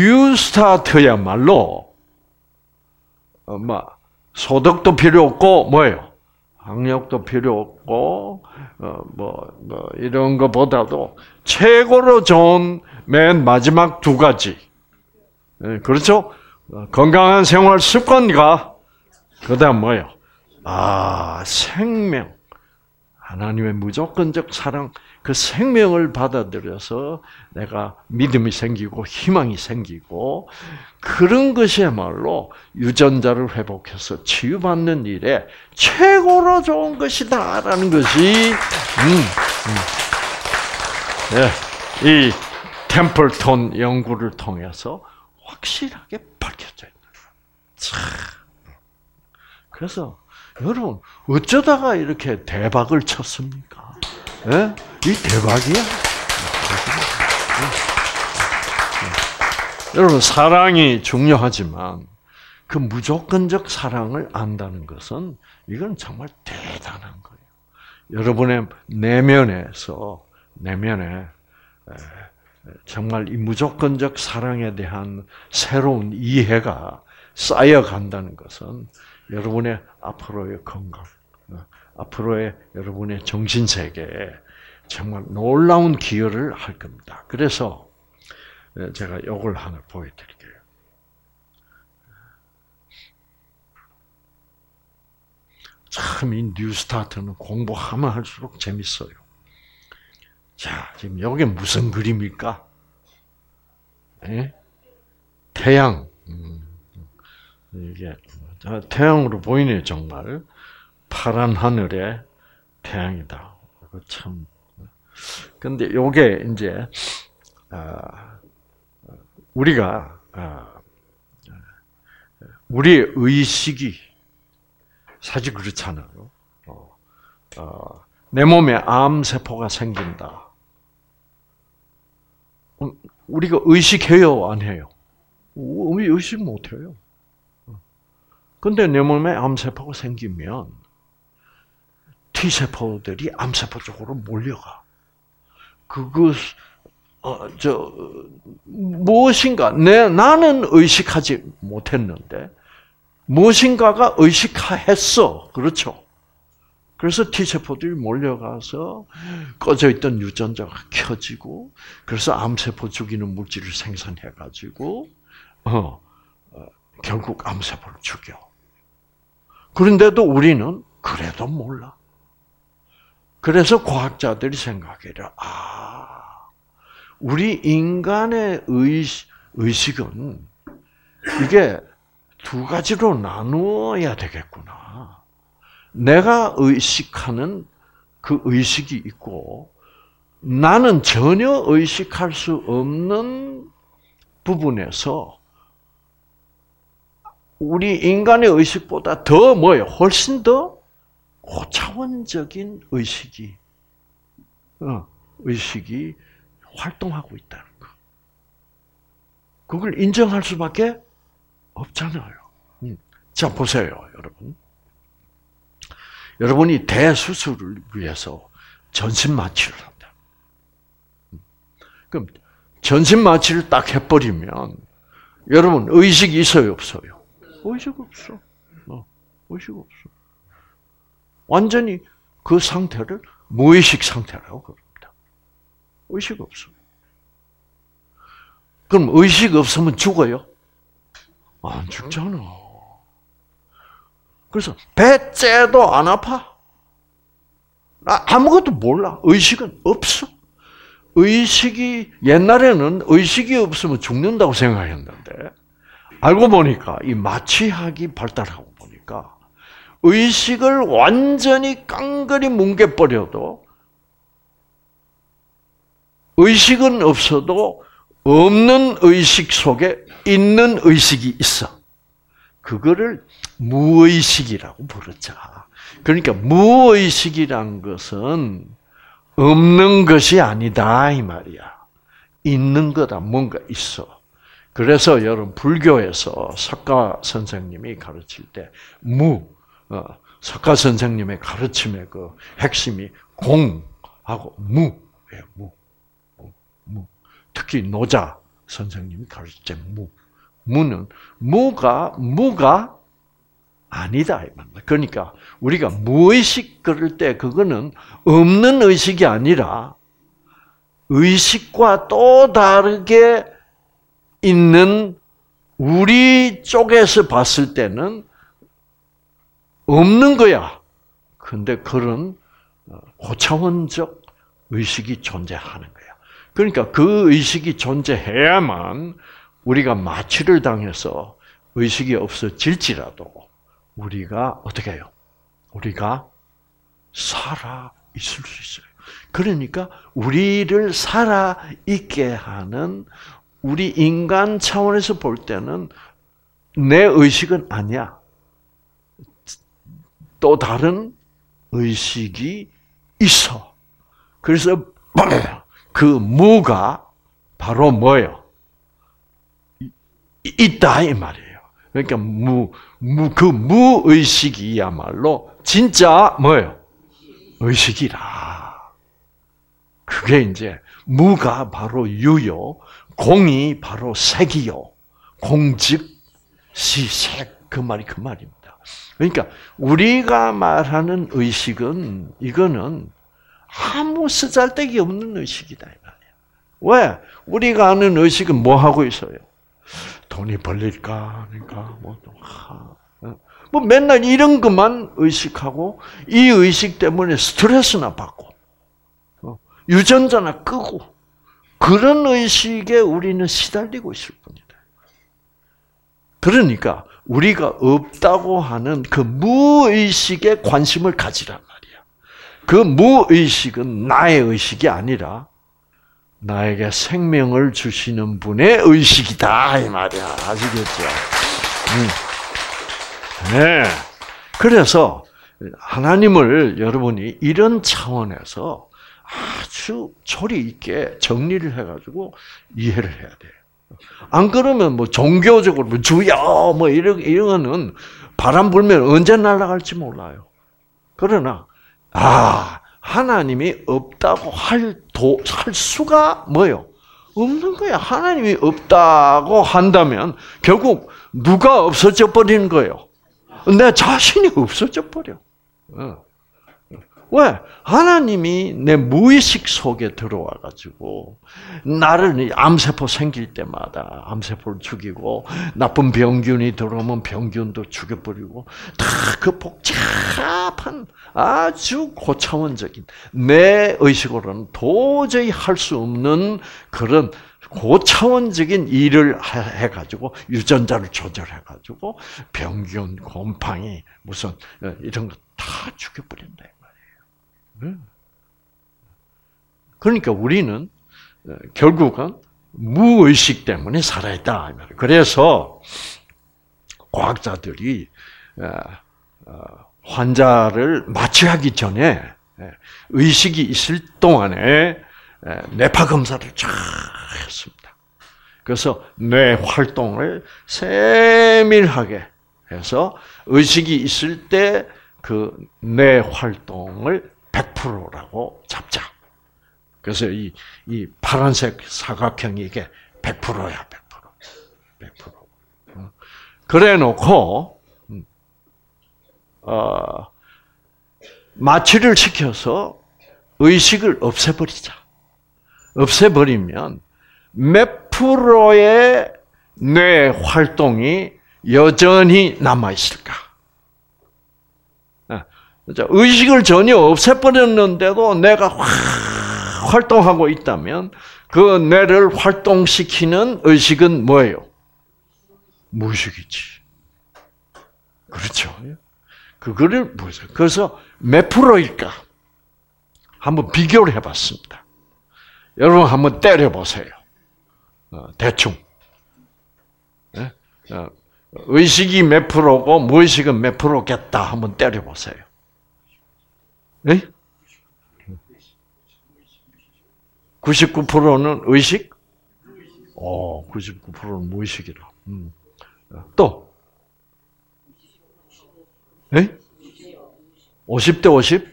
A: 뉴스타트야말로 어, 뭐 소득도 필요 없고 뭐예요? 학력도 필요 없고 어, 뭐, 뭐 이런 것보다도 최고로 좋은 맨 마지막 두 가지. 네, 그렇죠? 건강한 생활 습관과 그다음 뭐예요? 아, 생명. 하나님의 무조건적 사랑, 그 생명을 받아들여서 내가 믿음이 생기고 희망이 생기고 그런 것이야말로 유전자를 회복해서 치유받는 일에 최고로 좋은 것이다라는 것이 음, 음. 네, 이 템플턴 연구를 통해서 확실하게 밝혀져 있는 거예요. 그래서 여러분 어쩌다가 이렇게 대박을 쳤습니까? 네? 이 대박이야. 여러분 사랑이 중요하지만 그 무조건적 사랑을 안다는 것은 이건 정말 대단한 거예요. 여러분의 내면에서 내면에 정말 이 무조건적 사랑에 대한 새로운 이해가 쌓여간다는 것은 여러분의 앞으로의 건강, 앞으로의 여러분의 정신세계에 정말 놀라운 기여를 할 겁니다. 그래서 제가 이걸 하나 보여드릴게요. 참 이 뉴스타트는 공부하면 할수록 재밌어요. 자, 지금 여기 무슨 그림일까? 네? 태양. 음, 이게 태양으로 보이네요, 정말. 파란 하늘에 태양이다. 참. 근데 요게 이제 우리가 우리의 의식이 사실 그렇잖아요. 내 몸에 암 세포가 생긴다. 우리가 의식해요, 안 해요? 우리 의식 못 해요. 근데 내 몸에 암세포가 생기면 T세포들이 암세포 쪽으로 몰려가. 그것, 어, 저, 무엇인가, 내, 나는 의식하지 못했는데, 무엇인가가 의식했어. 그렇죠? 그래서 T세포들이 몰려가서 꺼져 있던 유전자가 켜지고, 그래서 암세포 죽이는 물질을 생산해가지고, 어, 어, 결국 암세포를 죽여. 그런데도 우리는 그래도 몰라. 그래서 과학자들이 생각해요. 아, 우리 인간의 의식, 의식은 이게 두 가지로 나누어야 되겠구나. 내가 의식하는 그 의식이 있고 나는 전혀 의식할 수 없는 부분에서 우리 인간의 의식보다 더 뭐예요? 훨씬 더 고차원적인 의식이, 어, 의식이 활동하고 있다는 거. 그걸 인정할 수밖에 없잖아요. 자, 보세요, 여러분. 여러분이 대수술을 위해서 전신 마취를 한다. 그럼 전신 마취를 딱 해버리면 여러분 의식이 있어요, 없어요? 의식 없어. 어, 의식 없어. 완전히 그 상태를 무의식 상태라고 그럽니다. 의식 없어. 그럼 의식 없으면 죽어요? 안 죽잖아. 그래서 배째도 안 아파. 나 아무것도 몰라. 의식은 없어. 의식이 옛날에는 의식이 없으면 죽는다고 생각했는데 알고 보니까 이 마취학이 발달하고 보니까 의식을 완전히 깡그리 뭉개버려도 의식은 없어도 없는 의식 속에 있는 의식이 있어. 그거를 무의식이라고 부르자. 그러니까 무의식이란 것은 없는 것이 아니다 이 말이야. 있는 거다. 뭔가 있어. 그래서 여러분 불교에서 석가 선생님이 가르칠 때 무, 어, 석가 선생님의 가르침의 그 핵심이 공하고 무예요. 무, 무. 특히 노자 선생님이 가르칠 때 무. 무는 무가 무가 아니다. 그러니까 우리가 무의식 그럴 때 그거는 없는 의식이 아니라 의식과 또 다르게 있는 우리 쪽에서 봤을 때는 없는 거야. 근데 그런 고차원적 의식이 존재하는 거야. 그러니까 그 의식이 존재해야만 우리가 마취를 당해서 의식이 없어질지라도 우리가 어떻게 해요? 우리가 살아 있을 수 있어요. 그러니까 우리를 살아 있게 하는 우리 인간 차원에서 볼 때는 내 의식은 아니야. 또 다른 의식이 있어. 그래서 그 무가 바로 뭐예요? 있다 이 말이에요. 그러니까 무, 무, 그 무의식이야말로 진짜 뭐예요? 의식이라. 그게 이제 무가 바로 유요, 공이 바로 색이요. 공즉 시색 그 말이 그 말입니다. 그러니까 우리가 말하는 의식은 이거는 아무 쓰잘데기 없는 의식이다 이 말이야. 왜? 우리가 아는 의식은 뭐 하고 있어요? 돈이 벌릴까 하니까 뭐, 뭐 맨날 이런 것만 의식하고 이 의식 때문에 스트레스나 받고 유전자나 끄고 그런 의식에 우리는 시달리고 있을 뿐이다. 그러니까 우리가 없다고 하는 그 무의식에 관심을 가지란 말이야. 그 무의식은 나의 의식이 아니라 나에게 생명을 주시는 분의 의식이다 이 말이야. 아시겠죠? 음. 네. 그래서 하나님을 여러분이 이런 차원에서 아주 조리 있게 정리를 해가지고 이해를 해야 돼요. 안 그러면 뭐 종교적으로 뭐 주여 뭐 이런 이런 바람 불면 언제 날아갈지 몰라요. 그러나 아 하나님이 없다고 할 도 할 수가 뭐요? 없는 거야. 하나님이 없다고 한다면 결국 누가 없어져 버리는 거예요? 내 자신이 없어져 버려. 왜? 하나님이 내 무의식 속에 들어와 가지고 나를 암세포 생길 때마다 암세포를 죽이고 나쁜 병균이 들어오면 병균도 죽여버리고 다 그 복잡한 아주 고차원적인 내 의식으로는 도저히 할 수 없는 그런 고차원적인 일을 해가지고 유전자를 조절해가지고 병균, 곰팡이 무슨 이런 거 다 죽여버린다. 그러니까 우리는 결국은 무의식 때문에 살아있다. 그래서 과학자들이 환자를 마취하기 전에 의식이 있을 동안에 뇌파 검사를 쫙 했습니다. 그래서 뇌 활동을 세밀하게 해서 의식이 있을 때 그 뇌 활동을 백 퍼센트라고 잡자. 그래서 이, 이 파란색 사각형이 이게 백 퍼센트야, 백 퍼센트. 백 퍼센트. 그래 놓고, 어, 마취를 시켜서 의식을 없애버리자. 없애버리면 몇 프로의 뇌 활동이 여전히 남아있을까? 의식을 전혀 없애버렸는데도 뇌가 확 활동하고 있다면 그 뇌를 활동시키는 의식은 뭐예요? 무의식이지. 그렇죠. 그거를 무의식. 그래서 몇 프로일까? 한번 비교를 해봤습니다. 여러분 한번 때려보세요. 어, 대충. 네? 어, 의식이 몇 프로고 무의식은 몇 프로겠다. 한번 때려보세요. 네? 구십구 퍼센트는 의식? 오, 구십구 퍼센트는 무의식이라. 음. 또? 네? 오십 대 오십?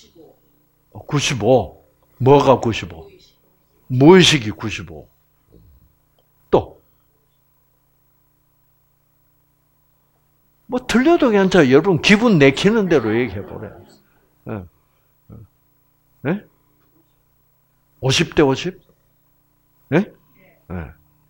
A: 구십오. 뭐가 구십오? 무의식이 구십오. 또? 뭐 틀려도 괜찮아. 여러분 기분 내키는 대로 얘기해보래. 네? 네? 오십 대 오십? 네? 네.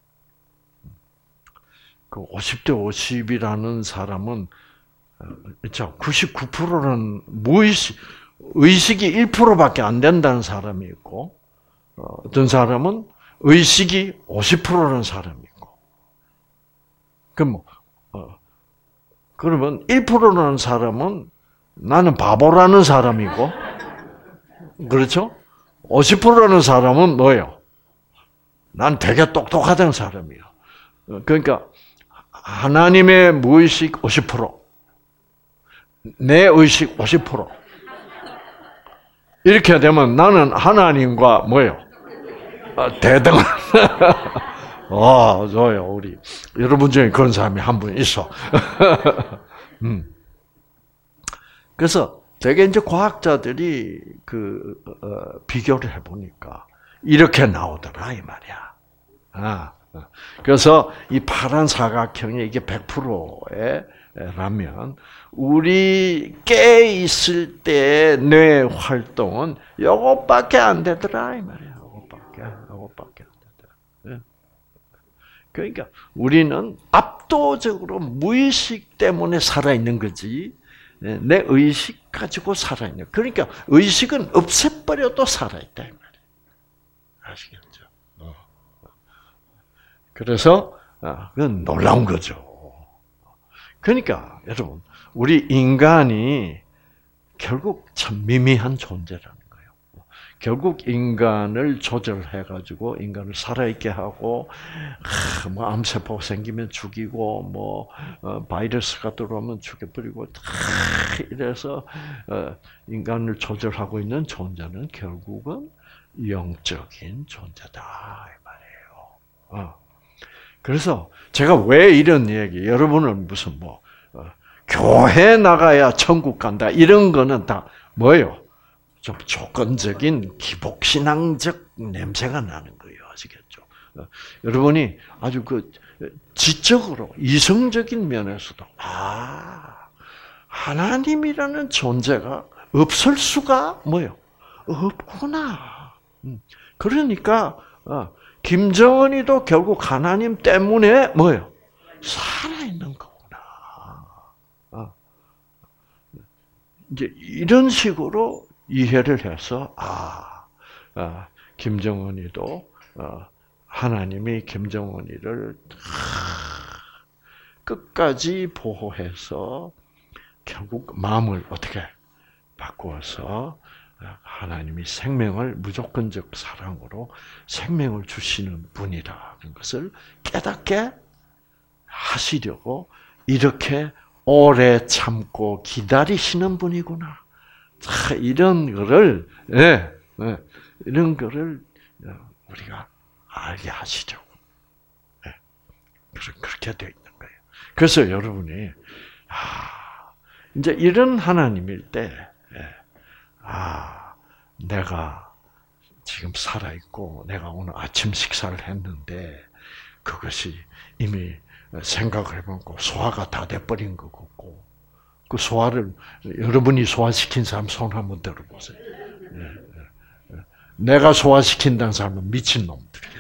A: 그 오십 대 오십이라는 사람은 구십구 퍼센트는 무의식, 의식이 일 퍼센트밖에 안 된다는 사람이 있고, 어떤 사람은 의식이 오십 퍼센트라는 사람이 있고. 그럼, 어, 그러면 일 퍼센트라는 사람은 나는 바보라는 사람이고, 그렇죠? 오십 퍼센트라는 사람은 뭐예요? 난 되게 똑똑하다는 사람이에요. 그러니까, 하나님의 무의식 오십 퍼센트, 내 의식 오십 퍼센트. 이렇게 되면 나는 하나님과 뭐예요? 대등한. 아, 좋아요, 우리. 여러분 중에 그런 사람이 한 분 있어. 음. 그래서 되게 이제 과학자들이 그, 어, 비교를 해보니까 이렇게 나오더라, 이 말이야. 아. 그래서 이 파란 사각형이 이게 백 퍼센트라면 우리 깨 있을 때 뇌 활동은 요것밖에 안 되더라 이 말이야. 요것밖에, 요것밖에 안 되더라. 그러니까 우리는 압도적으로 무의식 때문에 살아 있는 거지. 내 의식 가지고 살아 있는. 그러니까 의식은 없애버려도 살아 있다 이 말이야. 아시겠죠? 그래서 그건 놀라운 거죠. 그러니까 여러분, 우리 인간이 결국 참 미미한 존재라는 거예요. 결국 인간을 조절해가지고 인간을 살아있게 하고, 뭐 암세포 생기면 죽이고, 뭐 바이러스가 들어오면 죽여버리고, 이래서 인간을 조절하고 있는 존재는 결국은 영적인 존재다 이 말이에요. 그래서 제가 왜 이런 얘기, 여러분을 무슨 뭐 어, 교회 나가야 천국 간다 이런 거는 다 뭐예요? 좀 조건적인 기복신앙적 냄새가 나는 거예요, 아시겠죠? 어, 여러분이 아주 그 지적으로 이성적인 면에서도 아 하나님이라는 존재가 없을 수가 뭐예요? 없구나. 그러니까. 어, 김정은이도 결국 하나님 때문에 뭐예요? 살아있는 거구나. 어. 이제 이런 식으로 이해를 해서 아, 아 김정은이도 어, 하나님이 김정은이를 끝까지 보호해서 결국 마음을 어떻게 바꾸어서 하나님이 생명을 무조건적 사랑으로 생명을 주시는 분이라는 것을 깨닫게 하시려고 이렇게 오래 참고 기다리시는 분이구나. 자, 이런 거를, 예, 예, 이런 거를 우리가 알게 하시려고. 예, 그렇게 되어 있는 거예요. 그래서 여러분이, 아, 이제 이런 하나님일 때, 아, 내가 지금 살아있고, 내가 오늘 아침 식사를 했는데, 그것이 이미 생각을 해보고 소화가 다 돼버린 것 같고, 그 소화를, 여러분이 소화시킨 사람 손 한번 들어보세요. 내가 소화시킨다는 사람은 미친놈들이야.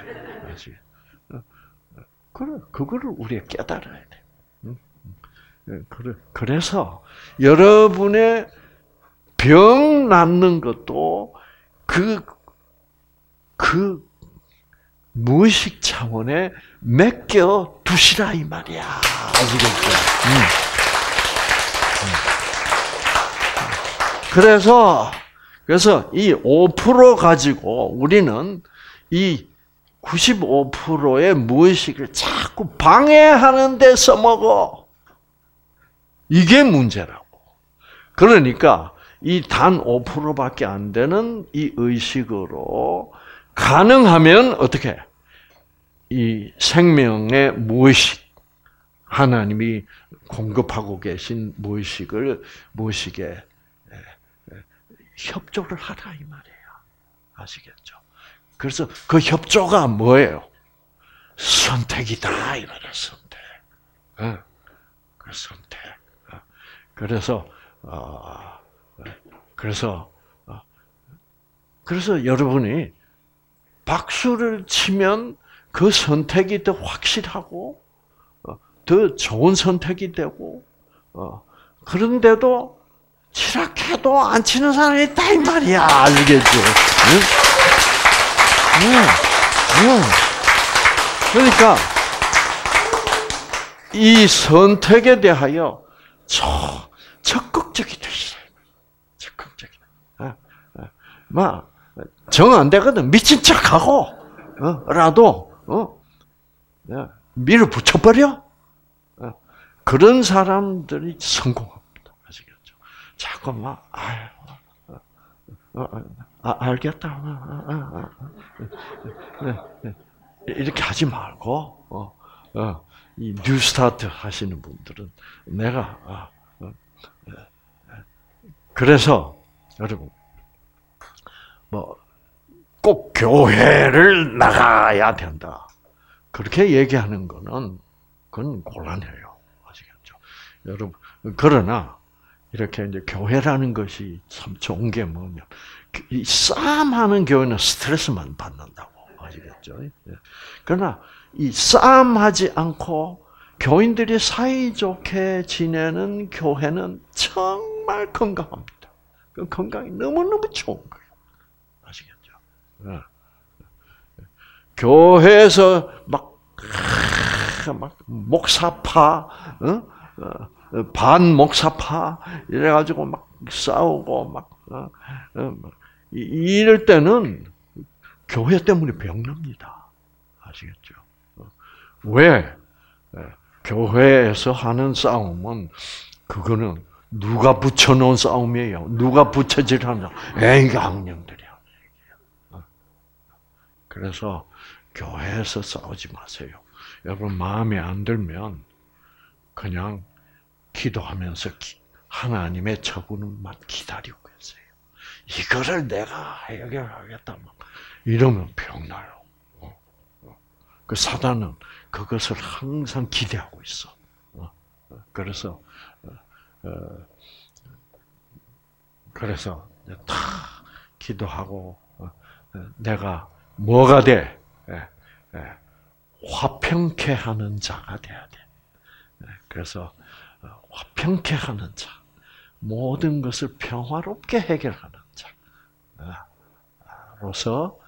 A: 그래, 그거를 우리가 깨달아야 돼. 그래, 그래서 여러분의 병 낫는 것도 그, 그 무의식 차원에 맡겨 두시라 이 말이야. 아시겠죠? 음. 음. 그래서, 그래서 이 오 퍼센트 가지고 우리는 이 구십오 퍼센트의 무의식을 자꾸 방해하는 데 써먹어. 이게 문제라고. 그러니까 이 단 오 퍼센트밖에 안 되는 이 의식으로 가능하면 어떻게? 이 생명의 무의식, 하나님이 공급하고 계신 무의식을 무의식에 협조를 하라 이 말이에요. 아시겠죠? 그래서 그 협조가 뭐예요? 선택이다 이 말이에요. 선택. 어, 그 선택. 어, 그래서 어, 그래서 어, 그래서 여러분이 박수를 치면 그 선택이 더 확실하고 어, 더 좋은 선택이 되고 어, 그런데도 치락해도 안 치는 사람이 있다 이 말이야. 알겠죠? 응? 응. 응. 그러니까 이 선택에 대하여 저 적극적이 되시라. 적극적이. 막 정 안 되거든 미친 척하고 어, 라도 어, 밀어 붙여버려. 어, 그런 사람들이 성공합니다. 아시겠죠? 자꾸 막 아유, 어, 어, 아, 알겠다. 아, 아, 아. 네, 네. 이렇게 하지 말고 어, 어, 이 뉴스타트 하시는 분들은 내가 아, 어, 그래서 여러분 뭐 꼭 교회를 나가야 된다. 그렇게 얘기하는 거는 그건 곤란해요. 아시겠죠? 여러분 그러나 이렇게 이제 교회라는 것이 참 좋은 게 뭐냐면 이 싸움하는 교회는 스트레스만 받는다고. 아시겠죠? 그러나 이 싸움하지 않고 교인들이 사이좋게 지내는 교회는 정말 건강합니다. 그 건강이 너무너무 좋은 거예요. 아시겠죠? 교회에서 막, 막 목사파, 반 목사파 이래가지고 막 싸우고 막 이럴 때는 교회 때문에 병납니다. 아시겠죠? 왜? 교회에서 하는 싸움은 그거는 누가 붙여놓은 싸움이에요. 누가 붙여질하나? 에이, 악령들이야. 그래서 교회에서 싸우지 마세요. 여러분 마음에 안 들면 그냥 기도하면서 하나님의 처분만 기다리고 계세요. 이거를 내가 해결하겠다. 이러면 병나요. 그 사단은 그것을 항상 기대하고 있어. 그래서 그래서 다 기도하고 내가 뭐가 돼? 화평케 하는 자가 돼야 돼. 그래서 화평케 하는 자, 모든 것을 평화롭게 해결하는 자로서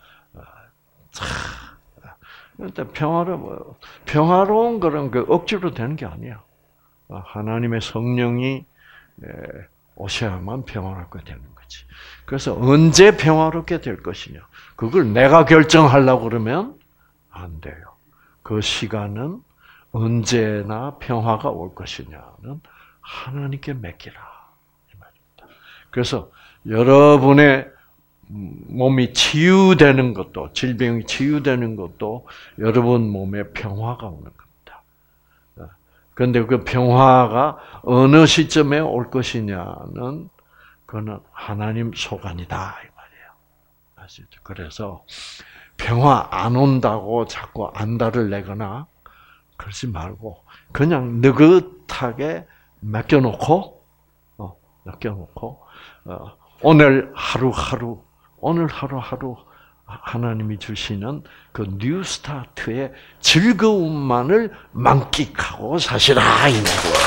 A: 일단 평화로 평화로운 거는 그 억지로 되는 게 아니야. 하나님의 성령이 오셔야만 평화롭게 되는 거지. 그래서 언제 평화롭게 될 것이냐? 그걸 내가 결정하려고 그러면 안 돼요. 그 시간은 언제나 평화가 올 것이냐는 하나님께 맡기라 이 말입니다. 그래서 여러분의 몸이 치유되는 것도, 질병이 치유되는 것도 여러분 몸에 평화가 오는 겁니다. 그런데 그 평화가 어느 시점에 올 것이냐는 그거는 하나님 소관이다 이 말이에요. 아시죠? 그래서 평화 안 온다고 자꾸 안달을 내거나 그러지 말고 그냥 느긋하게 맡겨놓고 어, 맡겨놓고 어, 오늘 하루하루 오늘 하루하루 하나님이 주시는 그 뉴 스타트의 즐거움만을 만끽하고 사시라 이 말이에요.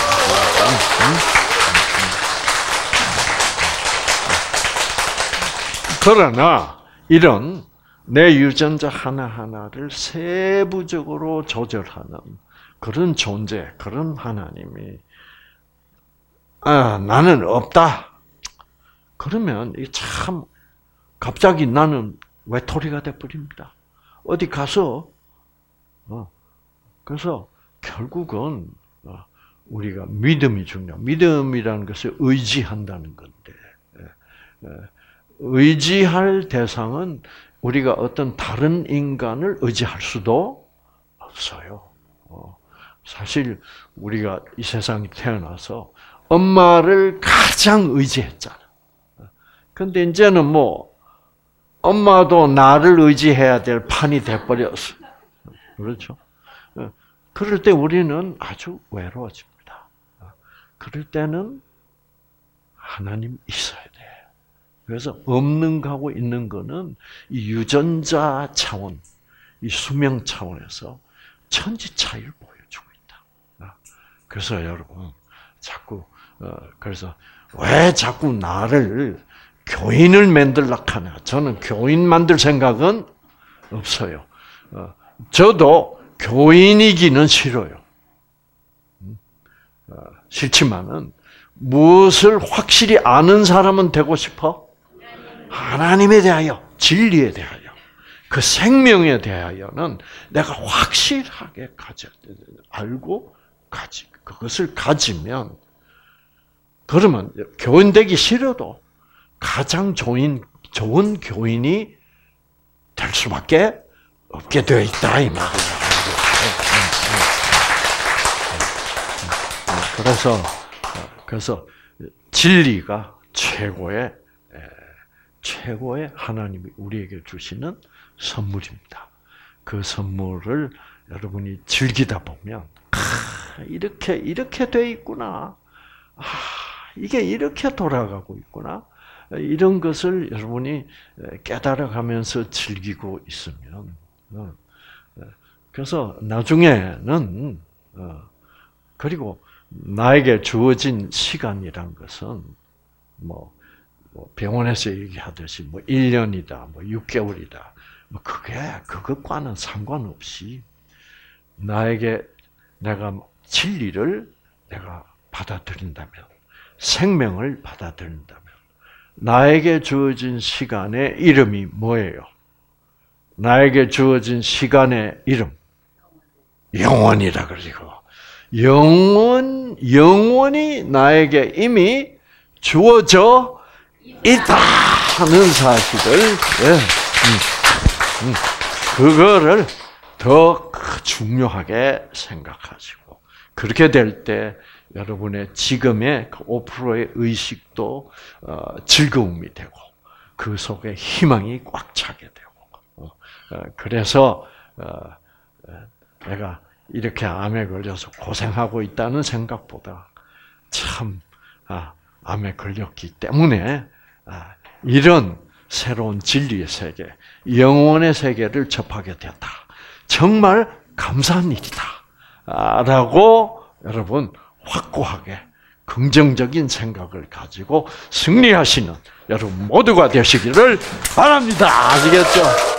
A: 그러나 이런 내 유전자 하나하나를 세부적으로 조절하는 그런 존재, 그런 하나님이 아, 나는 없다. 그러면 참 갑자기 나는 외톨이가 돼버립니다. 어디 가서 어, 그래서 결국은 어, 우리가 믿음이 중요. 믿음이라는 것을 의지한다는 건데 예, 예, 의지할 대상은 우리가 어떤 다른 인간을 의지할 수도 없어요. 어, 사실 우리가 이 세상에 태어나서 엄마를 가장 의지했잖아. 근데 이제는 뭐 엄마도 나를 의지해야 될 판이 돼버렸어. 그렇죠? 그럴 때 우리는 아주 외로워집니다. 그럴 때는 하나님 있어야 돼. 그래서 없는 거하고 있는 거는 이 유전자 차원, 이 수명 차원에서 천지 차이를 보여주고 있다. 그래서 여러분 자꾸 그래서 왜 자꾸 나를 교인을 만들려고 하나? 저는 교인 만들 생각은 없어요. 저도 교인이기는 싫어요. 싫지만은 무엇을 확실히 아는 사람은 되고 싶어? 하나님에 대하여, 진리에 대하여, 그 생명에 대하여는 내가 확실하게 가져 알고 가지 그것을 가지면 그러면 교인 되기 싫어도 가장 좋은 좋은 교인이 될 수밖에 없게 되어 있다 이 말이에요. 그래서 그래서 진리가 최고의 최고의 하나님이 우리에게 주시는 선물입니다. 그 선물을 여러분이 즐기다 보면 아, 이렇게 이렇게 돼 있구나. 아, 이게 이렇게 돌아가고 있구나. 이런 것을 여러분이 깨달아가면서 즐기고 있으면 그래서 나중에는 그리고 나에게 주어진 시간이란 것은 뭐 병원에서 얘기하듯이 뭐 일 년이다, 뭐 육 개월이다. 뭐 그게 그것과는 상관없이 나에게 내가 진리를 내가 받아들인다면 생명을 받아들인다면 나에게 주어진 시간의 이름이 뭐예요? 나에게 주어진 시간의 이름 영원이라 그러고 영원 영원히 나에게 이미 주어져 있다는 사실을 예, 음, 음, 그거를 더 중요하게 생각하시고 그렇게 될 때 여러분의 지금의 그 오 퍼센트의 의식도 어, 즐거움이 되고 그 속에 희망이 꽉 차게 되고 어, 그래서 어, 내가 이렇게 암에 걸려서 고생하고 있다는 생각보다 참 아, 암에 걸렸기 때문에 아, 이런 새로운 진리의 세계, 영혼의 세계를 접하게 되었다. 정말 감사한 일이다. 아, 라고 여러분 확고하게 긍정적인 생각을 가지고 승리하시는 여러분 모두가 되시기를 바랍니다. 아시겠죠?